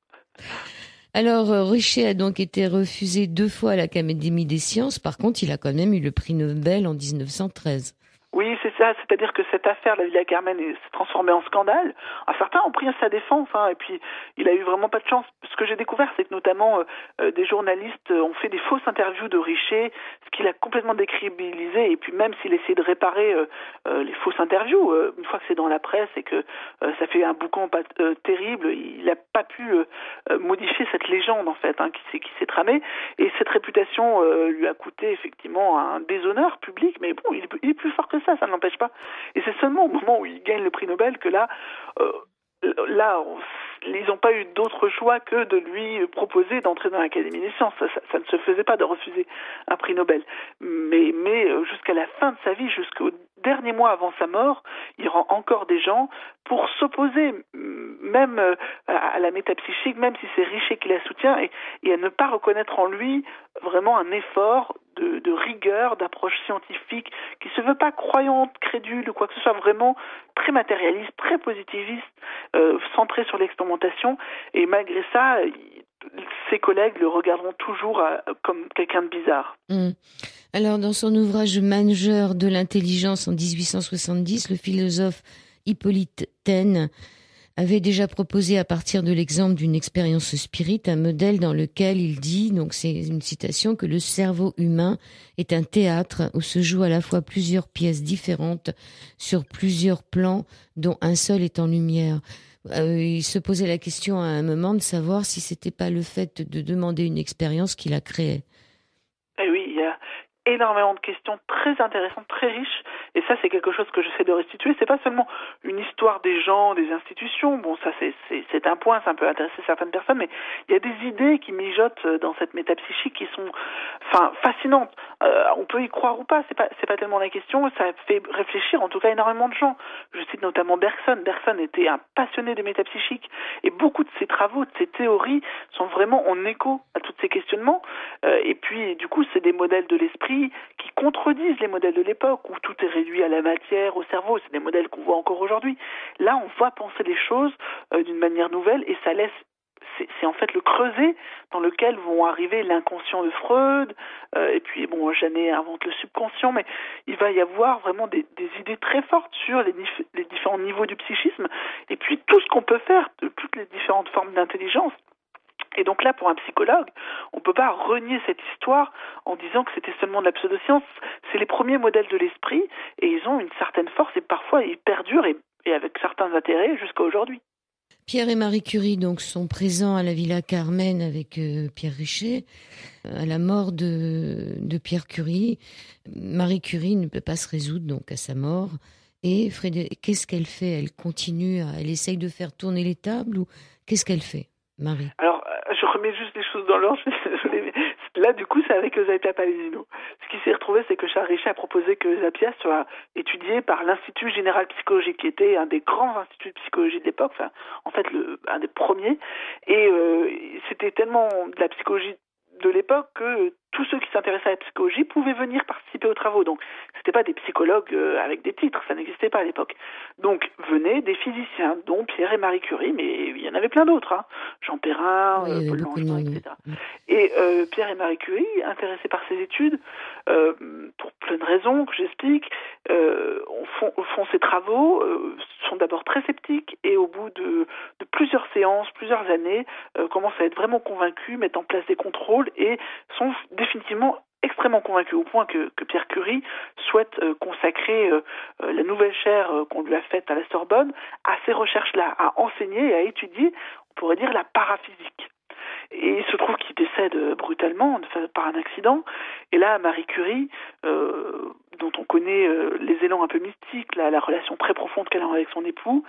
Alors, euh, Richer a donc été refusé deux fois à l'Académie des sciences. Par contre, il a quand même eu le prix Nobel en dix-neuf cent treize. Oui, c'est ça. C'est-à-dire que cette affaire, la Villa Carmen, s'est transformée en scandale. Alors, certains ont pris à sa défense, hein, et puis il a eu vraiment pas de chance. Ce que j'ai découvert, c'est que notamment euh, des journalistes ont fait des fausses interviews de Richer, ce qu'il a complètement décrédibilisé. Et puis même s'il essayait de réparer euh, euh, les fausses interviews, euh, une fois que c'est dans la presse et que euh, ça fait un boucan pas, euh, terrible, il n'a pas pu euh, modifier cette légende en fait, hein, qui s'est qui s'est tramée. Et cette réputation euh, lui a coûté effectivement un déshonneur public. Mais bon, il est, il est plus fort que ça, ça ne l'empêche pas. Et c'est seulement au moment où il gagne le prix Nobel que là, euh, là, on, ils n'ont pas eu d'autre choix que de lui proposer d'entrer dans l'Académie des sciences. Ça, ça, ça ne se faisait pas de refuser un prix Nobel. Mais, mais jusqu'à la fin de sa vie, jusqu'au dernier mois avant sa mort, il rend encore des gens pour s'opposer même à la métapsychique, même si c'est Richer qui la soutient, et, et à ne pas reconnaître en lui vraiment un effort de, de rigueur, d'approche scientifique, qui se veut pas croyante, crédule ou quoi que ce soit, vraiment très matérialiste, très positiviste, euh, centré sur l'expérimentation. Et malgré ça, ses collègues le regarderont toujours euh, comme quelqu'un de bizarre. Mmh. Alors, dans son ouvrage majeur de l'intelligence en dix-huit cent soixante-dix, le philosophe Hippolyte Taine avait déjà proposé, à partir de l'exemple d'une expérience spirit, un modèle dans lequel il dit, donc c'est une citation, que le cerveau humain est un théâtre où se jouent à la fois plusieurs pièces différentes sur plusieurs plans, dont un seul est en lumière. Euh, il se posait la question à un moment de savoir si c'était pas le fait de demander une expérience qui la créait. Eh oui, il y a énormément de questions très intéressantes, très riches, et ça c'est quelque chose que j'essaie de restituer. C'est pas seulement une histoire des gens, des institutions, bon ça c'est, c'est, c'est un point, ça peut intéresser certaines personnes, mais il y a des idées qui mijotent dans cette métapsychique qui sont enfin fascinantes. Euh, on peut y croire ou pas, c'est pas, c'est pas tellement la question, ça fait réfléchir en tout cas énormément de gens. Je cite notamment Bergson. Bergson était un passionné de métapsychique, et beaucoup de ses travaux, de ses théories sont vraiment en écho à tous ces questionnements, euh, et puis du coup c'est des modèles de l'esprit qui contredisent les modèles de l'époque où tout est réduit à la matière, au cerveau. C'est des modèles qu'on voit encore aujourd'hui. Là, on voit penser les choses euh, d'une manière nouvelle, et ça laisse, c'est, c'est en fait le creuset dans lequel vont arriver l'inconscient de Freud, euh, et puis bon, Janet invente le subconscient, mais il va y avoir vraiment des, des idées très fortes sur les, dif- les différents niveaux du psychisme, et puis tout ce qu'on peut faire de toutes les différentes formes d'intelligence. Et donc là, pour un psychologue, on ne peut pas renier cette histoire en disant que c'était seulement de la pseudoscience. C'est les premiers modèles de l'esprit, et ils ont une certaine force, et parfois ils perdurent, et, et avec certains intérêts jusqu'à aujourd'hui. Pierre et Marie Curie donc sont présents à la Villa Carmen avec euh, Pierre Richer. À la mort de, de Pierre Curie, Marie Curie ne peut pas se résoudre donc à sa mort. Et Frédéric, qu'est-ce qu'elle fait? Elle continue, à, elle essaye de faire tourner les tables ou qu'est-ce qu'elle fait, Marie? Alors, je remets juste les choses dans l'ordre. Là, du coup, c'est avec Eusapia Palladino. Ce qui s'est retrouvé, c'est que Charles Richer a proposé que Eusapia soit étudiée par l'Institut Général Psychologique, qui était un des grands instituts de psychologie de l'époque, enfin, en fait, le, un des premiers. Et euh, c'était tellement de la psychologie de l'époque que tous ceux qui s'intéressaient à la psychologie pouvaient venir participer aux travaux. Donc, c'était pas des psychologues euh, avec des titres, ça n'existait pas à l'époque. Donc, venaient des physiciens, dont Pierre et Marie Curie, mais il y en avait plein d'autres, hein. Jean Perrin, oui, euh, Paul Langevin, et cetera. Oui. Et euh, Pierre et Marie Curie, intéressés par ces études, euh, pour plein de raisons que j'explique, euh, font, font ces travaux, euh, sont d'abord très sceptiques, et au bout de, de plusieurs séances, plusieurs années, euh, commencent à être vraiment convaincus, mettent en place des contrôles, et sont définitivement extrêmement convaincu au point que, que Pierre Curie souhaite euh, consacrer euh, euh, la nouvelle chaire euh, qu'on lui a faite à la Sorbonne à ces recherches-là, à enseigner et à étudier, on pourrait dire, la paraphysique. Et il se trouve qu'il décède brutalement par un accident. Et là, Marie Curie, euh, dont on connaît euh, les élans un peu mystiques, la, la relation très profonde qu'elle a avec son époux,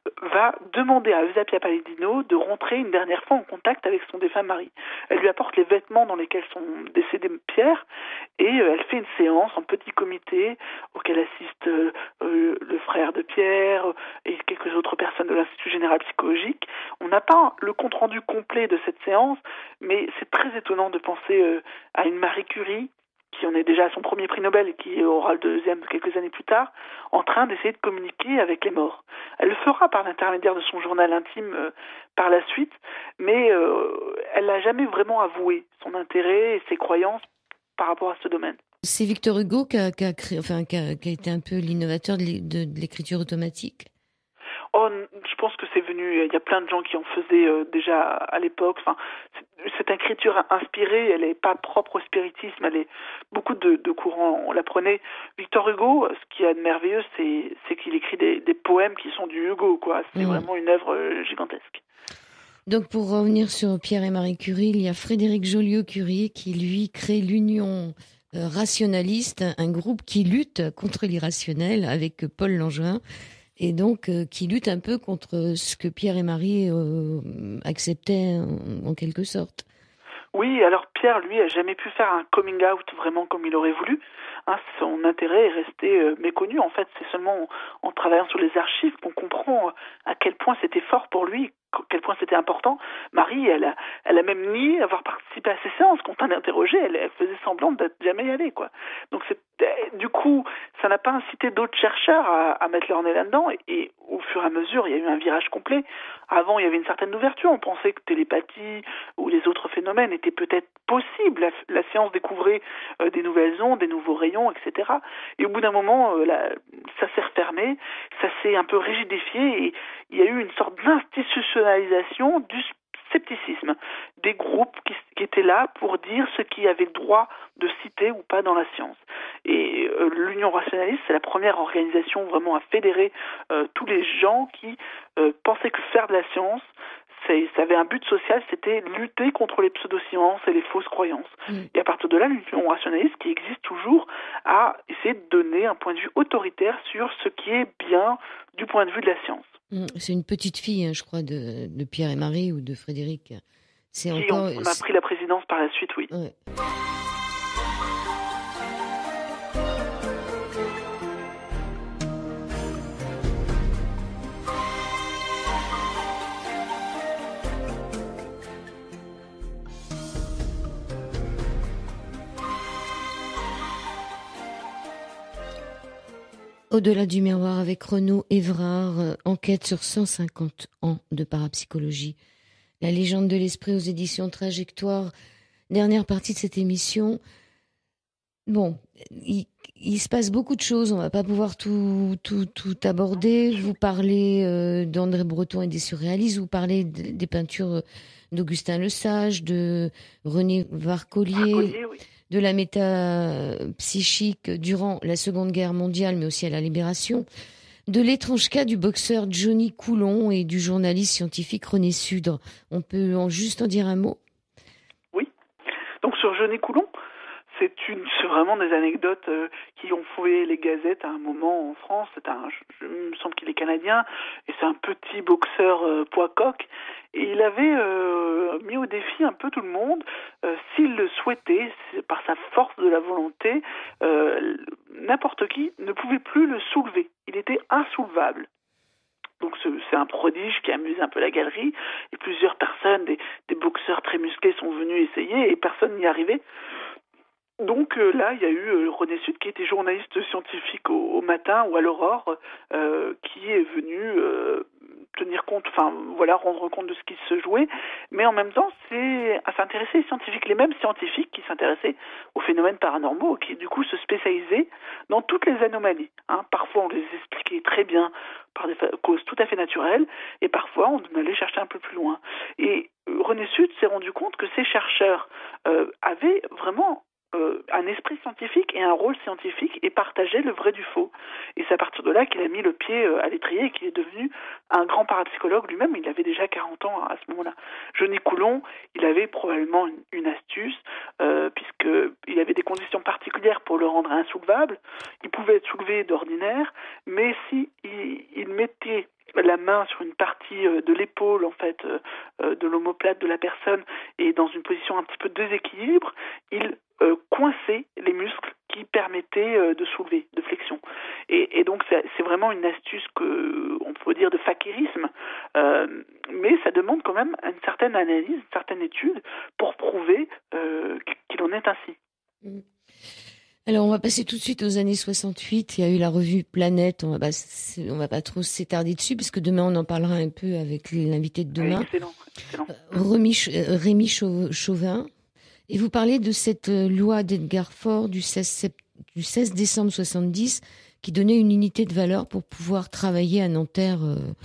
va demander à Eusapia Palladino de rentrer une dernière fois en contact avec son défunt mari. Elle lui apporte les vêtements dans lesquels sont décédés Pierre et euh, elle fait une séance en petit comité auquel assistent euh, euh, le frère de Pierre et quelques autres personnes de l'Institut Général Psychologique. On n'a pas le compte-rendu complet de cette séance, mais c'est très étonnant de penser euh, à une Marie Curie qui en est déjà à son premier prix Nobel et qui aura le deuxième quelques années plus tard, en train d'essayer de communiquer avec les morts. Elle le fera par l'intermédiaire de son journal intime euh, par la suite, mais euh, elle n'a jamais vraiment avoué son intérêt et ses croyances par rapport à ce domaine. C'est Victor Hugo qui a, qui a, créé, enfin, qui a, qui a été un peu l'innovateur de, de, de l'écriture automatique. Oh, je pense que c'est venu, il y a plein de gens qui en faisaient euh, déjà à l'époque. Enfin, cette écriture inspirée, elle n'est pas propre au spiritisme, elle est beaucoup de, de courants, on la prenait. Victor Hugo, ce qui est de merveilleux, c'est, c'est qu'il écrit des, des poèmes qui sont du Hugo, quoi. C'est mmh. vraiment une œuvre euh, gigantesque. Donc, pour revenir sur Pierre et Marie Curie, il y a Frédéric Joliot-Curie qui, lui, crée l'Union euh, rationaliste, un groupe qui lutte contre l'irrationnel avec Paul Langevin. Et donc, euh, qui lutte un peu contre ce que Pierre et Marie euh, acceptaient en, en quelque sorte. Oui, alors Pierre, lui, a jamais pu faire un coming out vraiment comme il aurait voulu. Hein, son intérêt est resté euh, méconnu. En fait, c'est seulement en, en travaillant sur les archives qu'on comprend à quel point c'était fort pour lui, à quel point c'était important. Marie, elle a, elle a même nié avoir participé à ces séances. Quand on l'interrogeait, elle, elle faisait semblant d'être jamais y allée, quoi. Donc, c'est, du coup, ça n'a pas incité d'autres chercheurs à, à mettre leur nez là-dedans. Et, et au fur et à mesure, il y a eu un virage complet. Avant, il y avait une certaine ouverture. On pensait que télépathie ou les autres phénomènes étaient peut-être possibles. La, la science découvrait euh, des nouvelles ondes, des nouveaux rayons, et cetera. Et au bout d'un moment, euh, la, ça s'est refermé, ça s'est un peu rigidifié et il y a eu une sorte d'institutionnalisation du scepticisme, des groupes qui, qui étaient là pour dire ce qui avait le droit de citer ou pas dans la science. Et euh, l'Union rationaliste, c'est la première organisation vraiment à fédérer euh, tous les gens qui euh, pensaient que faire de la science, c'est, ça avait un but social, c'était lutter contre les pseudosciences et les fausses croyances. Mmh. Et à partir de là, l'Union rationaliste, qui existe toujours, a essayé de donner un point de vue autoritaire sur ce qui est bien du point de vue de la science. C'est une petite fille, hein, je crois, de, de Pierre et Marie ou de Frédéric. C'est qui encore... on, on a pris la présidence par la suite, oui. Ouais. Au-delà du miroir avec Renaud Évrard, euh, enquête sur cent cinquante ans de parapsychologie. La légende de l'esprit aux éditions Trajectoire. Dernière partie de cette émission. Bon, il, il se passe beaucoup de choses. On va pas pouvoir tout, tout, tout aborder. Vous parlez euh, d'André Breton et des surréalistes. Vous parlez de, des peintures d'Augustin Le Sage, de René Varcollier. Varcollier, oui. De la métapsychique durant la Seconde Guerre mondiale, mais aussi à la Libération. de l'étrange cas du boxeur Johnny Coulon et du journaliste scientifique René Sudre. On peut en juste en dire un mot? Oui. Donc sur Johnny Coulon, c'est une, c'est vraiment des anecdotes euh, qui ont fouillé les gazettes à un moment en France. C'est un, je, il me semble qu'il est canadien et c'est un petit boxeur euh, poids coq. Et il avait euh, mis au défi un peu tout le monde, euh, s'il le souhaitait, par sa force de la volonté, euh, n'importe qui ne pouvait plus le soulever. Il était insoulevable. Donc c'est un prodige qui amuse un peu la galerie. Et plusieurs personnes, des, des boxeurs très musclés sont venus essayer et personne n'y arrivait. Donc euh, là, il y a eu euh, René Sud qui était journaliste scientifique au, au matin ou à l'aurore, euh, qui est venu euh, tenir compte, enfin voilà, rendre compte de ce qui se jouait. Mais en même temps, c'est à s'intéresser aux scientifiques, les mêmes scientifiques qui s'intéressaient aux phénomènes paranormaux, qui du coup se spécialisaient dans toutes les anomalies. Hein. Parfois, on les expliquait très bien par des causes tout à fait naturelles, et parfois, on allait chercher un peu plus loin. Et euh, René Sud s'est rendu compte que ces chercheurs euh, avaient vraiment Euh, un esprit scientifique et un rôle scientifique et partageait le vrai du faux. Et c'est à partir de là qu'il a mis le pied euh, à l'étrier et qu'il est devenu un grand parapsychologue lui-même. Il avait déjà quarante ans à ce moment-là. Johnny Coulon, il avait probablement une, une astuce, euh, puisqu'il avait des conditions particulières pour le rendre insoulevable. Il pouvait être soulevé d'ordinaire, mais si il, il mettait la main sur une partie de l'épaule, en fait, de l'omoplate de la personne, et dans une position un petit peu de déséquilibre, il euh, coinçait les muscles qui permettaient euh, de soulever, de flexion. Et, et donc, c'est, c'est vraiment une astuce que on peut dire de fakirisme, euh, mais ça demande quand même une certaine analyse, une certaine étude pour prouver euh, qu'il en est ainsi. Mmh. Alors, on va passer tout de suite aux années soixante-huit. Il y a eu la revue Planète. On va pas, on va pas trop s'étarder dessus, parce que demain, on en parlera un peu avec l'invité de demain. Excellent, excellent. Rémi, Rémi Chauvin. Et vous parlez de cette loi d'Edgar Faure du seize, du seize décembre soixante-dix, qui donnait une unité de valeur pour pouvoir travailler à Nanterre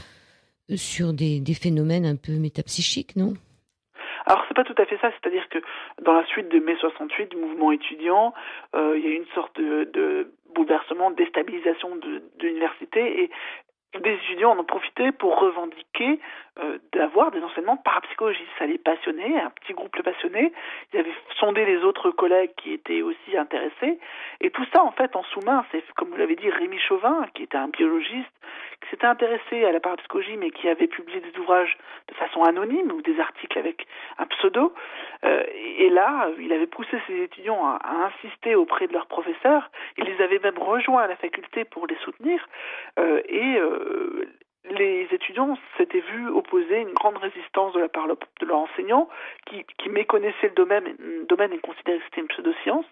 euh, sur des, des phénomènes un peu métapsychiques, non ? Alors c'est pas tout à fait ça, c'est-à-dire que dans la suite de mai soixante-huit, du mouvement étudiant, euh, il y a eu une sorte de, de bouleversement, de déstabilisation de, de l'université, et des étudiants en ont profité pour revendiquer euh, d'avoir des enseignements parapsychologie. Ça les passionnait, un petit groupe le passionnait. Ils avaient sondé les autres collègues qui étaient aussi intéressés. Et tout ça, en fait, en sous-main, c'est, comme vous l'avez dit, Rémi Chauvin, qui était un biologiste, qui s'était intéressé à la parapsychologie, mais qui avait publié des ouvrages de façon anonyme ou des articles avec un pseudo. Euh, et là, il avait poussé ses étudiants à, à insister auprès de leurs professeurs. Il les avait même rejoints à la faculté pour les soutenir. Euh, et euh, les étudiants s'étaient vus opposer une grande résistance de la part de leurs enseignants qui, qui méconnaissaient le domaine, le domaine et considéraient que c'était une pseudo-science.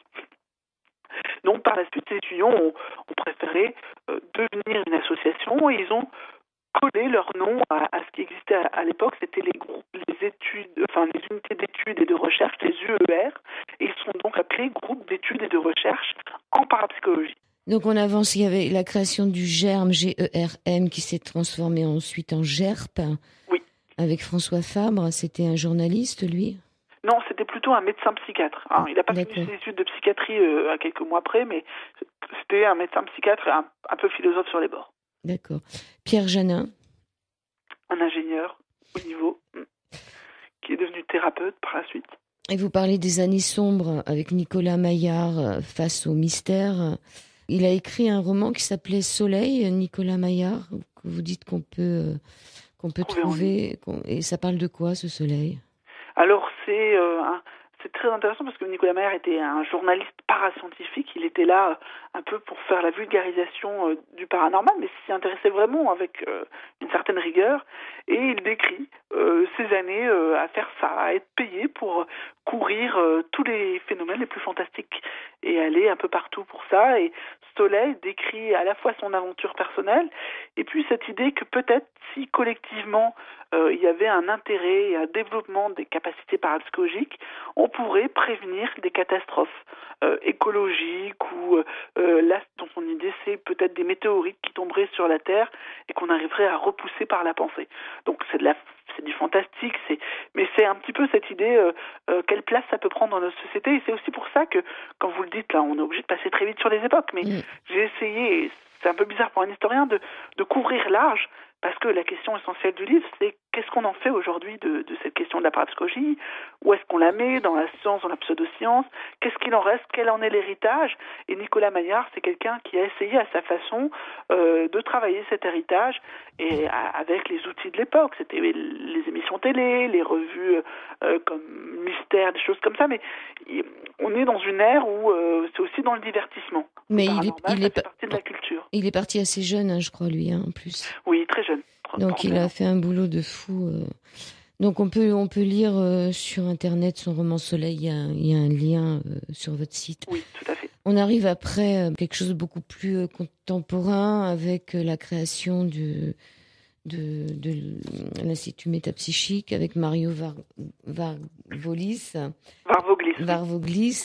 Donc par la suite, les étudiants ont, ont préféré euh, devenir une association et ils ont collé leur nom à, à ce qui existait à, à l'époque, c'était les groupes, les études, enfin les unités d'études et de recherche, les U E R, et ils sont donc appelés groupes d'études et de recherche en parapsychologie. Donc on avance, il y avait la création du GERM, G E R M, qui s'est transformé ensuite en GERP. Oui. Avec François Fabre, c'était un journaliste, lui ? Non, c'était plutôt un médecin psychiatre. Hein. Il n'a pas D'accord. fini ses études de psychiatrie euh, à quelques mois après, mais c'était un médecin psychiatre un, un peu philosophe sur les bords. D'accord. Pierre Janin. Un ingénieur au niveau, qui est devenu thérapeute par la suite. Et vous parlez des années sombres avec Nicolas Maillard, Face au mystère. Il a écrit un roman qui s'appelait Soleil, Nicolas Maillard, que vous dites qu'on peut, qu'on peut trouver. Qu'on... Et ça parle de quoi, ce soleil ? Alors, c'est, euh, un, c'est très intéressant parce que Nicolas Maillard était un journaliste parascientifique. Il était là euh, un peu pour faire la vulgarisation euh, du paranormal, mais s'y intéressait vraiment avec euh, une certaine rigueur. Et il décrit euh, ces années euh, à faire ça, à être payé pour courir euh, tous les phénomènes les plus fantastiques et aller un peu partout pour ça. Et Soleil décrit à la fois son aventure personnelle et puis cette idée que peut-être si collectivement euh, il y avait un intérêt et un développement des capacités parapsychologiques, on pourrait prévenir des catastrophes euh, écologiques ou euh, là, dans son idée, c'est peut-être des météorites qui tomberaient sur la Terre et qu'on arriverait à repousser par la pensée. Donc c'est de la c'est du fantastique, c'est mais c'est un petit peu cette idée euh, euh, quelle place ça peut prendre dans notre société. Et c'est aussi pour ça que, quand vous le dites là, on est obligé de passer très vite sur les époques, mais mmh. j'ai essayé, et c'est un peu bizarre pour un historien, de, de couvrir large, parce que la question essentielle du livre, c'est qu'est-ce qu'on en fait aujourd'hui de, de cette question de la parapsychologie? Où est-ce qu'on la met? Dans la science, dans la pseudo-science? Qu'est-ce qu'il en reste? Quel en est l'héritage? Et Nicolas Maillard, c'est quelqu'un qui a essayé à sa façon euh, de travailler cet héritage et à, avec les outils de l'époque. C'était les émissions télé, les revues euh, comme Mystère, des choses comme ça. Mais on est dans une ère où euh, c'est aussi dans le divertissement. Mais il est, il est fait partie de la culture. Il est parti assez jeune, hein, je crois, lui, hein, en plus. Oui, très jeune. Donc il a fait un boulot de fou. Euh... Donc on peut, on peut lire euh, sur Internet son roman Soleil, il y a, il y a un lien euh, sur votre site. Oui, tout à fait. On arrive après euh, quelque chose de beaucoup plus euh, contemporain avec euh, la création du, de, de l'Institut métapsychique avec Mario Var, Varvolis. Varvoglis. Varvoglis.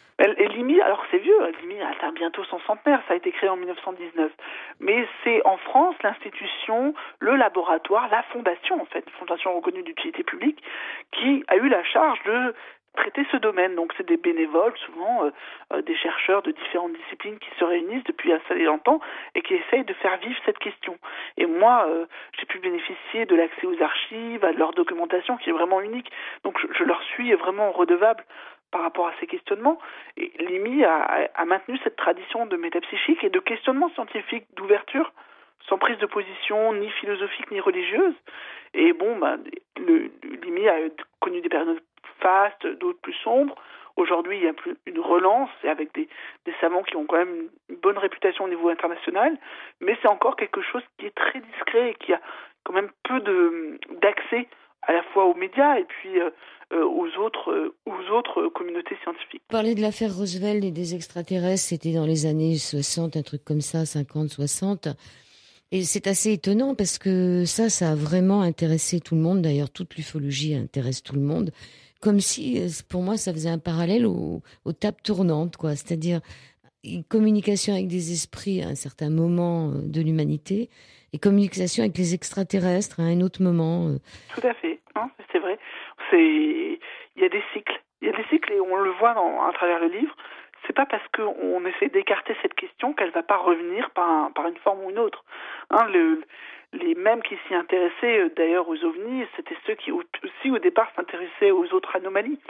Et Limi, alors c'est vieux, Limi atteint bientôt son centenaire, ça a été créé en mille neuf cent dix-neuf. Mais c'est en France l'institution, le laboratoire, la fondation en fait, une fondation reconnue d'utilité publique, qui a eu la charge de traiter ce domaine. Donc c'est des bénévoles, souvent euh, euh, des chercheurs de différentes disciplines qui se réunissent depuis assez longtemps et qui essayent de faire vivre cette question. Et moi, euh, j'ai pu bénéficier de l'accès aux archives, à leur documentation qui est vraiment unique. Donc je, je leur suis vraiment redevable par rapport à ces questionnements. Et Limi a, a maintenu cette tradition de métapsychique et de questionnement scientifique, d'ouverture, sans prise de position ni philosophique ni religieuse. Et bon, bah, le, le Limi a connu des périodes fastes, d'autres plus sombres. Aujourd'hui, il y a plus une relance, et avec des, des savants qui ont quand même une bonne réputation au niveau international, mais c'est encore quelque chose qui est très discret et qui a quand même peu de, d'accès à la fois aux médias et puis euh, euh, aux autres euh, aux autres communautés scientifiques. Parler de l'affaire Roosevelt et des extraterrestres, c'était dans les années soixante, un truc comme ça, cinquante, soixante. Et c'est assez étonnant parce que ça, ça a vraiment intéressé tout le monde. D'ailleurs, toute l'ufologie intéresse tout le monde. Comme si, pour moi, ça faisait un parallèle aux, aux tables tournantes, quoi. C'est-à-dire une communication avec des esprits à un certain moment de l'humanité et communication avec les extraterrestres à un autre moment. Tout à fait, hein, c'est vrai. C'est, il y a des cycles, il y a des cycles et on le voit dans, à travers le livre. C'est pas parce qu'on essaie d'écarter cette question qu'elle va pas revenir par, un, par une forme ou une autre. Hein, le, les mêmes qui s'y intéressaient d'ailleurs aux ovnis, c'était ceux qui aussi au départ s'intéressaient aux autres anomalies.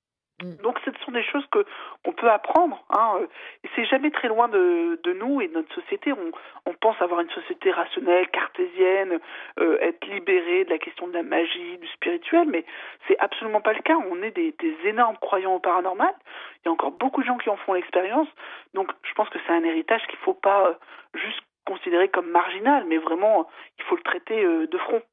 Donc ce sont des choses que qu'on peut apprendre, hein. Et c'est jamais très loin de, de nous et de notre société. On, on pense avoir une société rationnelle, cartésienne, euh, être libéré de la question de la magie, du spirituel, mais c'est absolument pas le cas. On est des, des énormes croyants au paranormal. Il y a encore beaucoup de gens qui en font l'expérience. Donc je pense que c'est un héritage qu'il faut pas euh, juste considérer comme marginal, mais vraiment il faut le traiter euh, de front.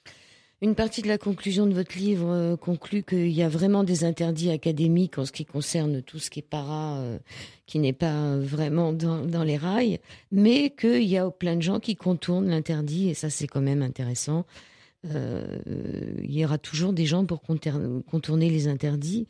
Une partie de la conclusion de votre livre euh, conclut qu'il y a vraiment des interdits académiques en ce qui concerne tout ce qui est para, euh, qui n'est pas vraiment dans, dans les rails, mais qu'il y a plein de gens qui contournent l'interdit, et ça c'est quand même intéressant. Euh, il y aura toujours des gens pour contourner les interdits.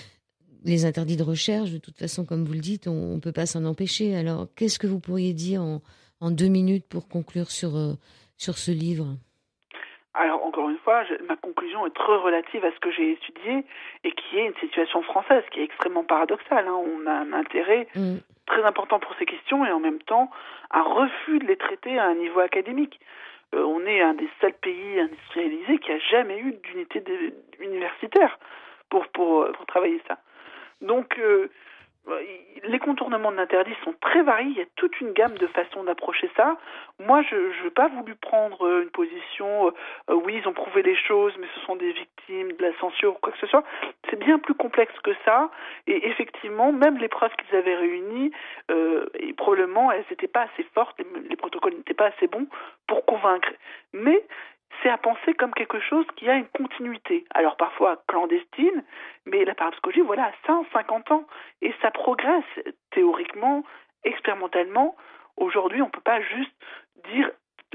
Les interdits de recherche, de toute façon, comme vous le dites, on ne peut pas s'en empêcher. Alors, qu'est-ce que vous pourriez dire en, en deux minutes pour conclure sur, euh, sur ce livre ? Alors, encore une fois, je, ma conclusion est très relative à ce que j'ai étudié et qui est une situation française qui est extrêmement paradoxale. Hein. On a un intérêt mmh. très important pour ces questions et en même temps un refus de les traiter à un niveau académique. Euh, on est un des seuls pays industrialisés qui a jamais eu d'unité de, universitaire pour, pour, pour travailler ça. Donc, euh, les contournements de l'interdit sont très variés. Il y a toute une gamme de façons d'approcher ça. Moi, je n'ai pas voulu prendre une position, euh, oui, ils ont prouvé les choses, mais ce sont des victimes de la censure ou quoi que ce soit. C'est bien plus complexe que ça. Et effectivement, même les preuves qu'ils avaient réunies, euh, et probablement, elles n'étaient pas assez fortes, les, les protocoles n'étaient pas assez bons pour convaincre. Mais c'est à penser comme quelque chose qui a une continuité. Alors parfois clandestine, mais la parapsychologie, voilà, a cent cinquante ans. Et ça progresse théoriquement, expérimentalement. Aujourd'hui, on ne peut pas juste dire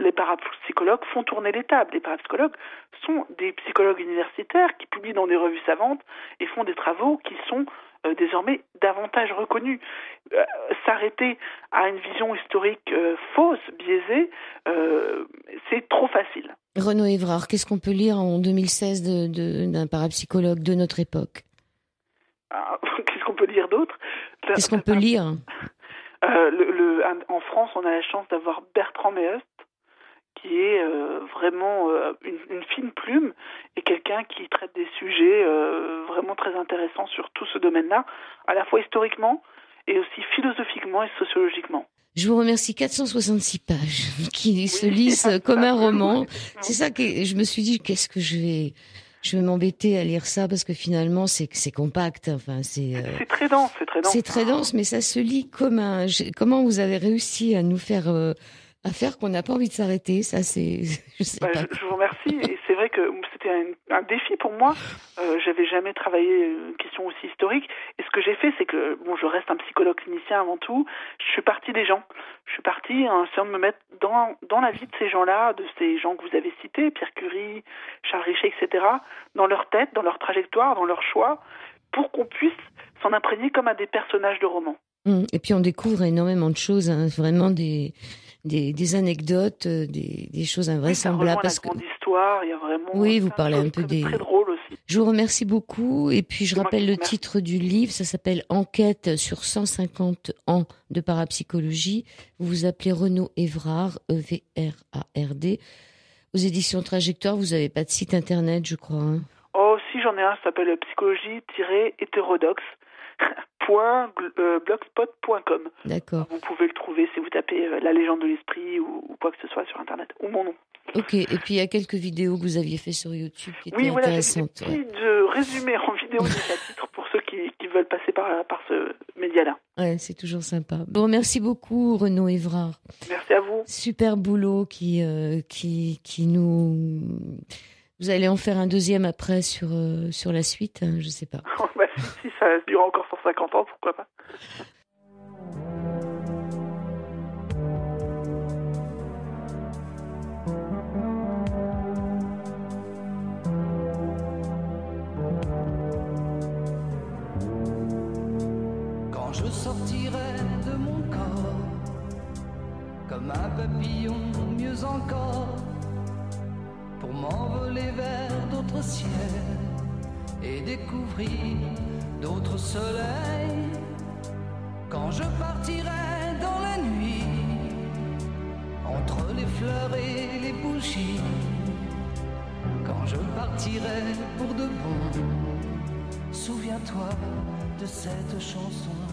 les parapsychologues font tourner les tables. Les parapsychologues sont des psychologues universitaires qui publient dans des revues savantes et font des travaux qui sont euh, désormais davantage reconnus. Euh, s'arrêter à une vision historique euh, fausse, biaisée, euh, c'est trop facile. Renaud Evrard, qu'est-ce qu'on peut lire en deux mille seize de, de, d'un parapsychologue de notre époque? Ah, qu'est-ce qu'on peut lire d'autre? Qu'est-ce qu'on peut lire? Euh, le, le, en France, on a la chance d'avoir Bertrand Meust, qui est euh, vraiment euh, une, une fine plume et quelqu'un qui traite des sujets euh, vraiment très intéressants sur tout ce domaine-là, à la fois historiquement et aussi philosophiquement et sociologiquement. Je vous remercie. quatre cent soixante-six pages qui oui, se lisent comme un roman. C'est ça que je me suis dit, qu'est-ce que je vais... Je vais m'embêter à lire ça parce que finalement c'est c'est compact. Enfin c'est euh, c'est très dense, c'est très dense. C'est très dense, mais ça se lit comme un. Comment vous avez réussi à nous faire euh, à faire qu'on n'a pas envie de s'arrêter? Ça c'est. Je sais bah, pas. Je, je vous remercie et c'est vrai que c'était un, un défi pour moi. Euh, j'avais jamais travaillé une question aussi historique et ce que j'ai fait c'est que bon je reste un psychologue clinicien avant tout. Je suis partie des gens. Je suis partie en essayant de me mettre dans, dans la vie de ces gens-là, de ces gens que vous avez cités, Pierre Curie, Charles Richet, et cetera, dans leur tête, dans leur trajectoire, dans leur choix, pour qu'on puisse s'en imprégner comme à des personnages de romans. Et puis on découvre énormément de choses, hein, vraiment des, des, des anecdotes, des, des choses invraisemblables. Oui, parce la que... grande histoire, il y a vraiment... Oui, vous parlez un peu des... Très drôle aussi. Je vous remercie beaucoup. Et puis je C'est rappelle le remercie. titre du livre, ça s'appelle Enquête sur cent cinquante ans de parapsychologie. Vous vous appelez Renaud Evrard, E V R A R D. Aux éditions Trajectoire, vous n'avez pas de site internet, je crois. Hein. Oh, si, j'en ai un, ça s'appelle psychologie-hétérodoxe. blogspot point com. D'accord. Vous pouvez le trouver si vous tapez euh, La légende de l'esprit ou, ou quoi que ce soit sur internet, ou mon nom. Ok, et puis il y a quelques vidéos que vous aviez fait sur YouTube qui étaient oui, voilà, intéressantes. Oui, voilà, j'ai de résumer en vidéo des chapitres pour ceux qui, qui veulent passer par, par ce média-là. Ouais, c'est toujours sympa. Bon, merci beaucoup Renaud Evrard. Merci à vous. Super boulot qui, euh, qui, qui nous... Vous allez en faire un deuxième après sur, euh, sur la suite, hein, je sais pas. bah, si, si ça dure encore cent cinquante ans, pourquoi pas. Quand je sortirai de mon corps, comme un papillon, mieux encore, pour m'envoler vers d'autres ciels et découvrir d'autres soleils. Quand je partirai dans la nuit, entre les fleurs et les bougies, quand je partirai pour de bon, souviens-toi de cette chanson.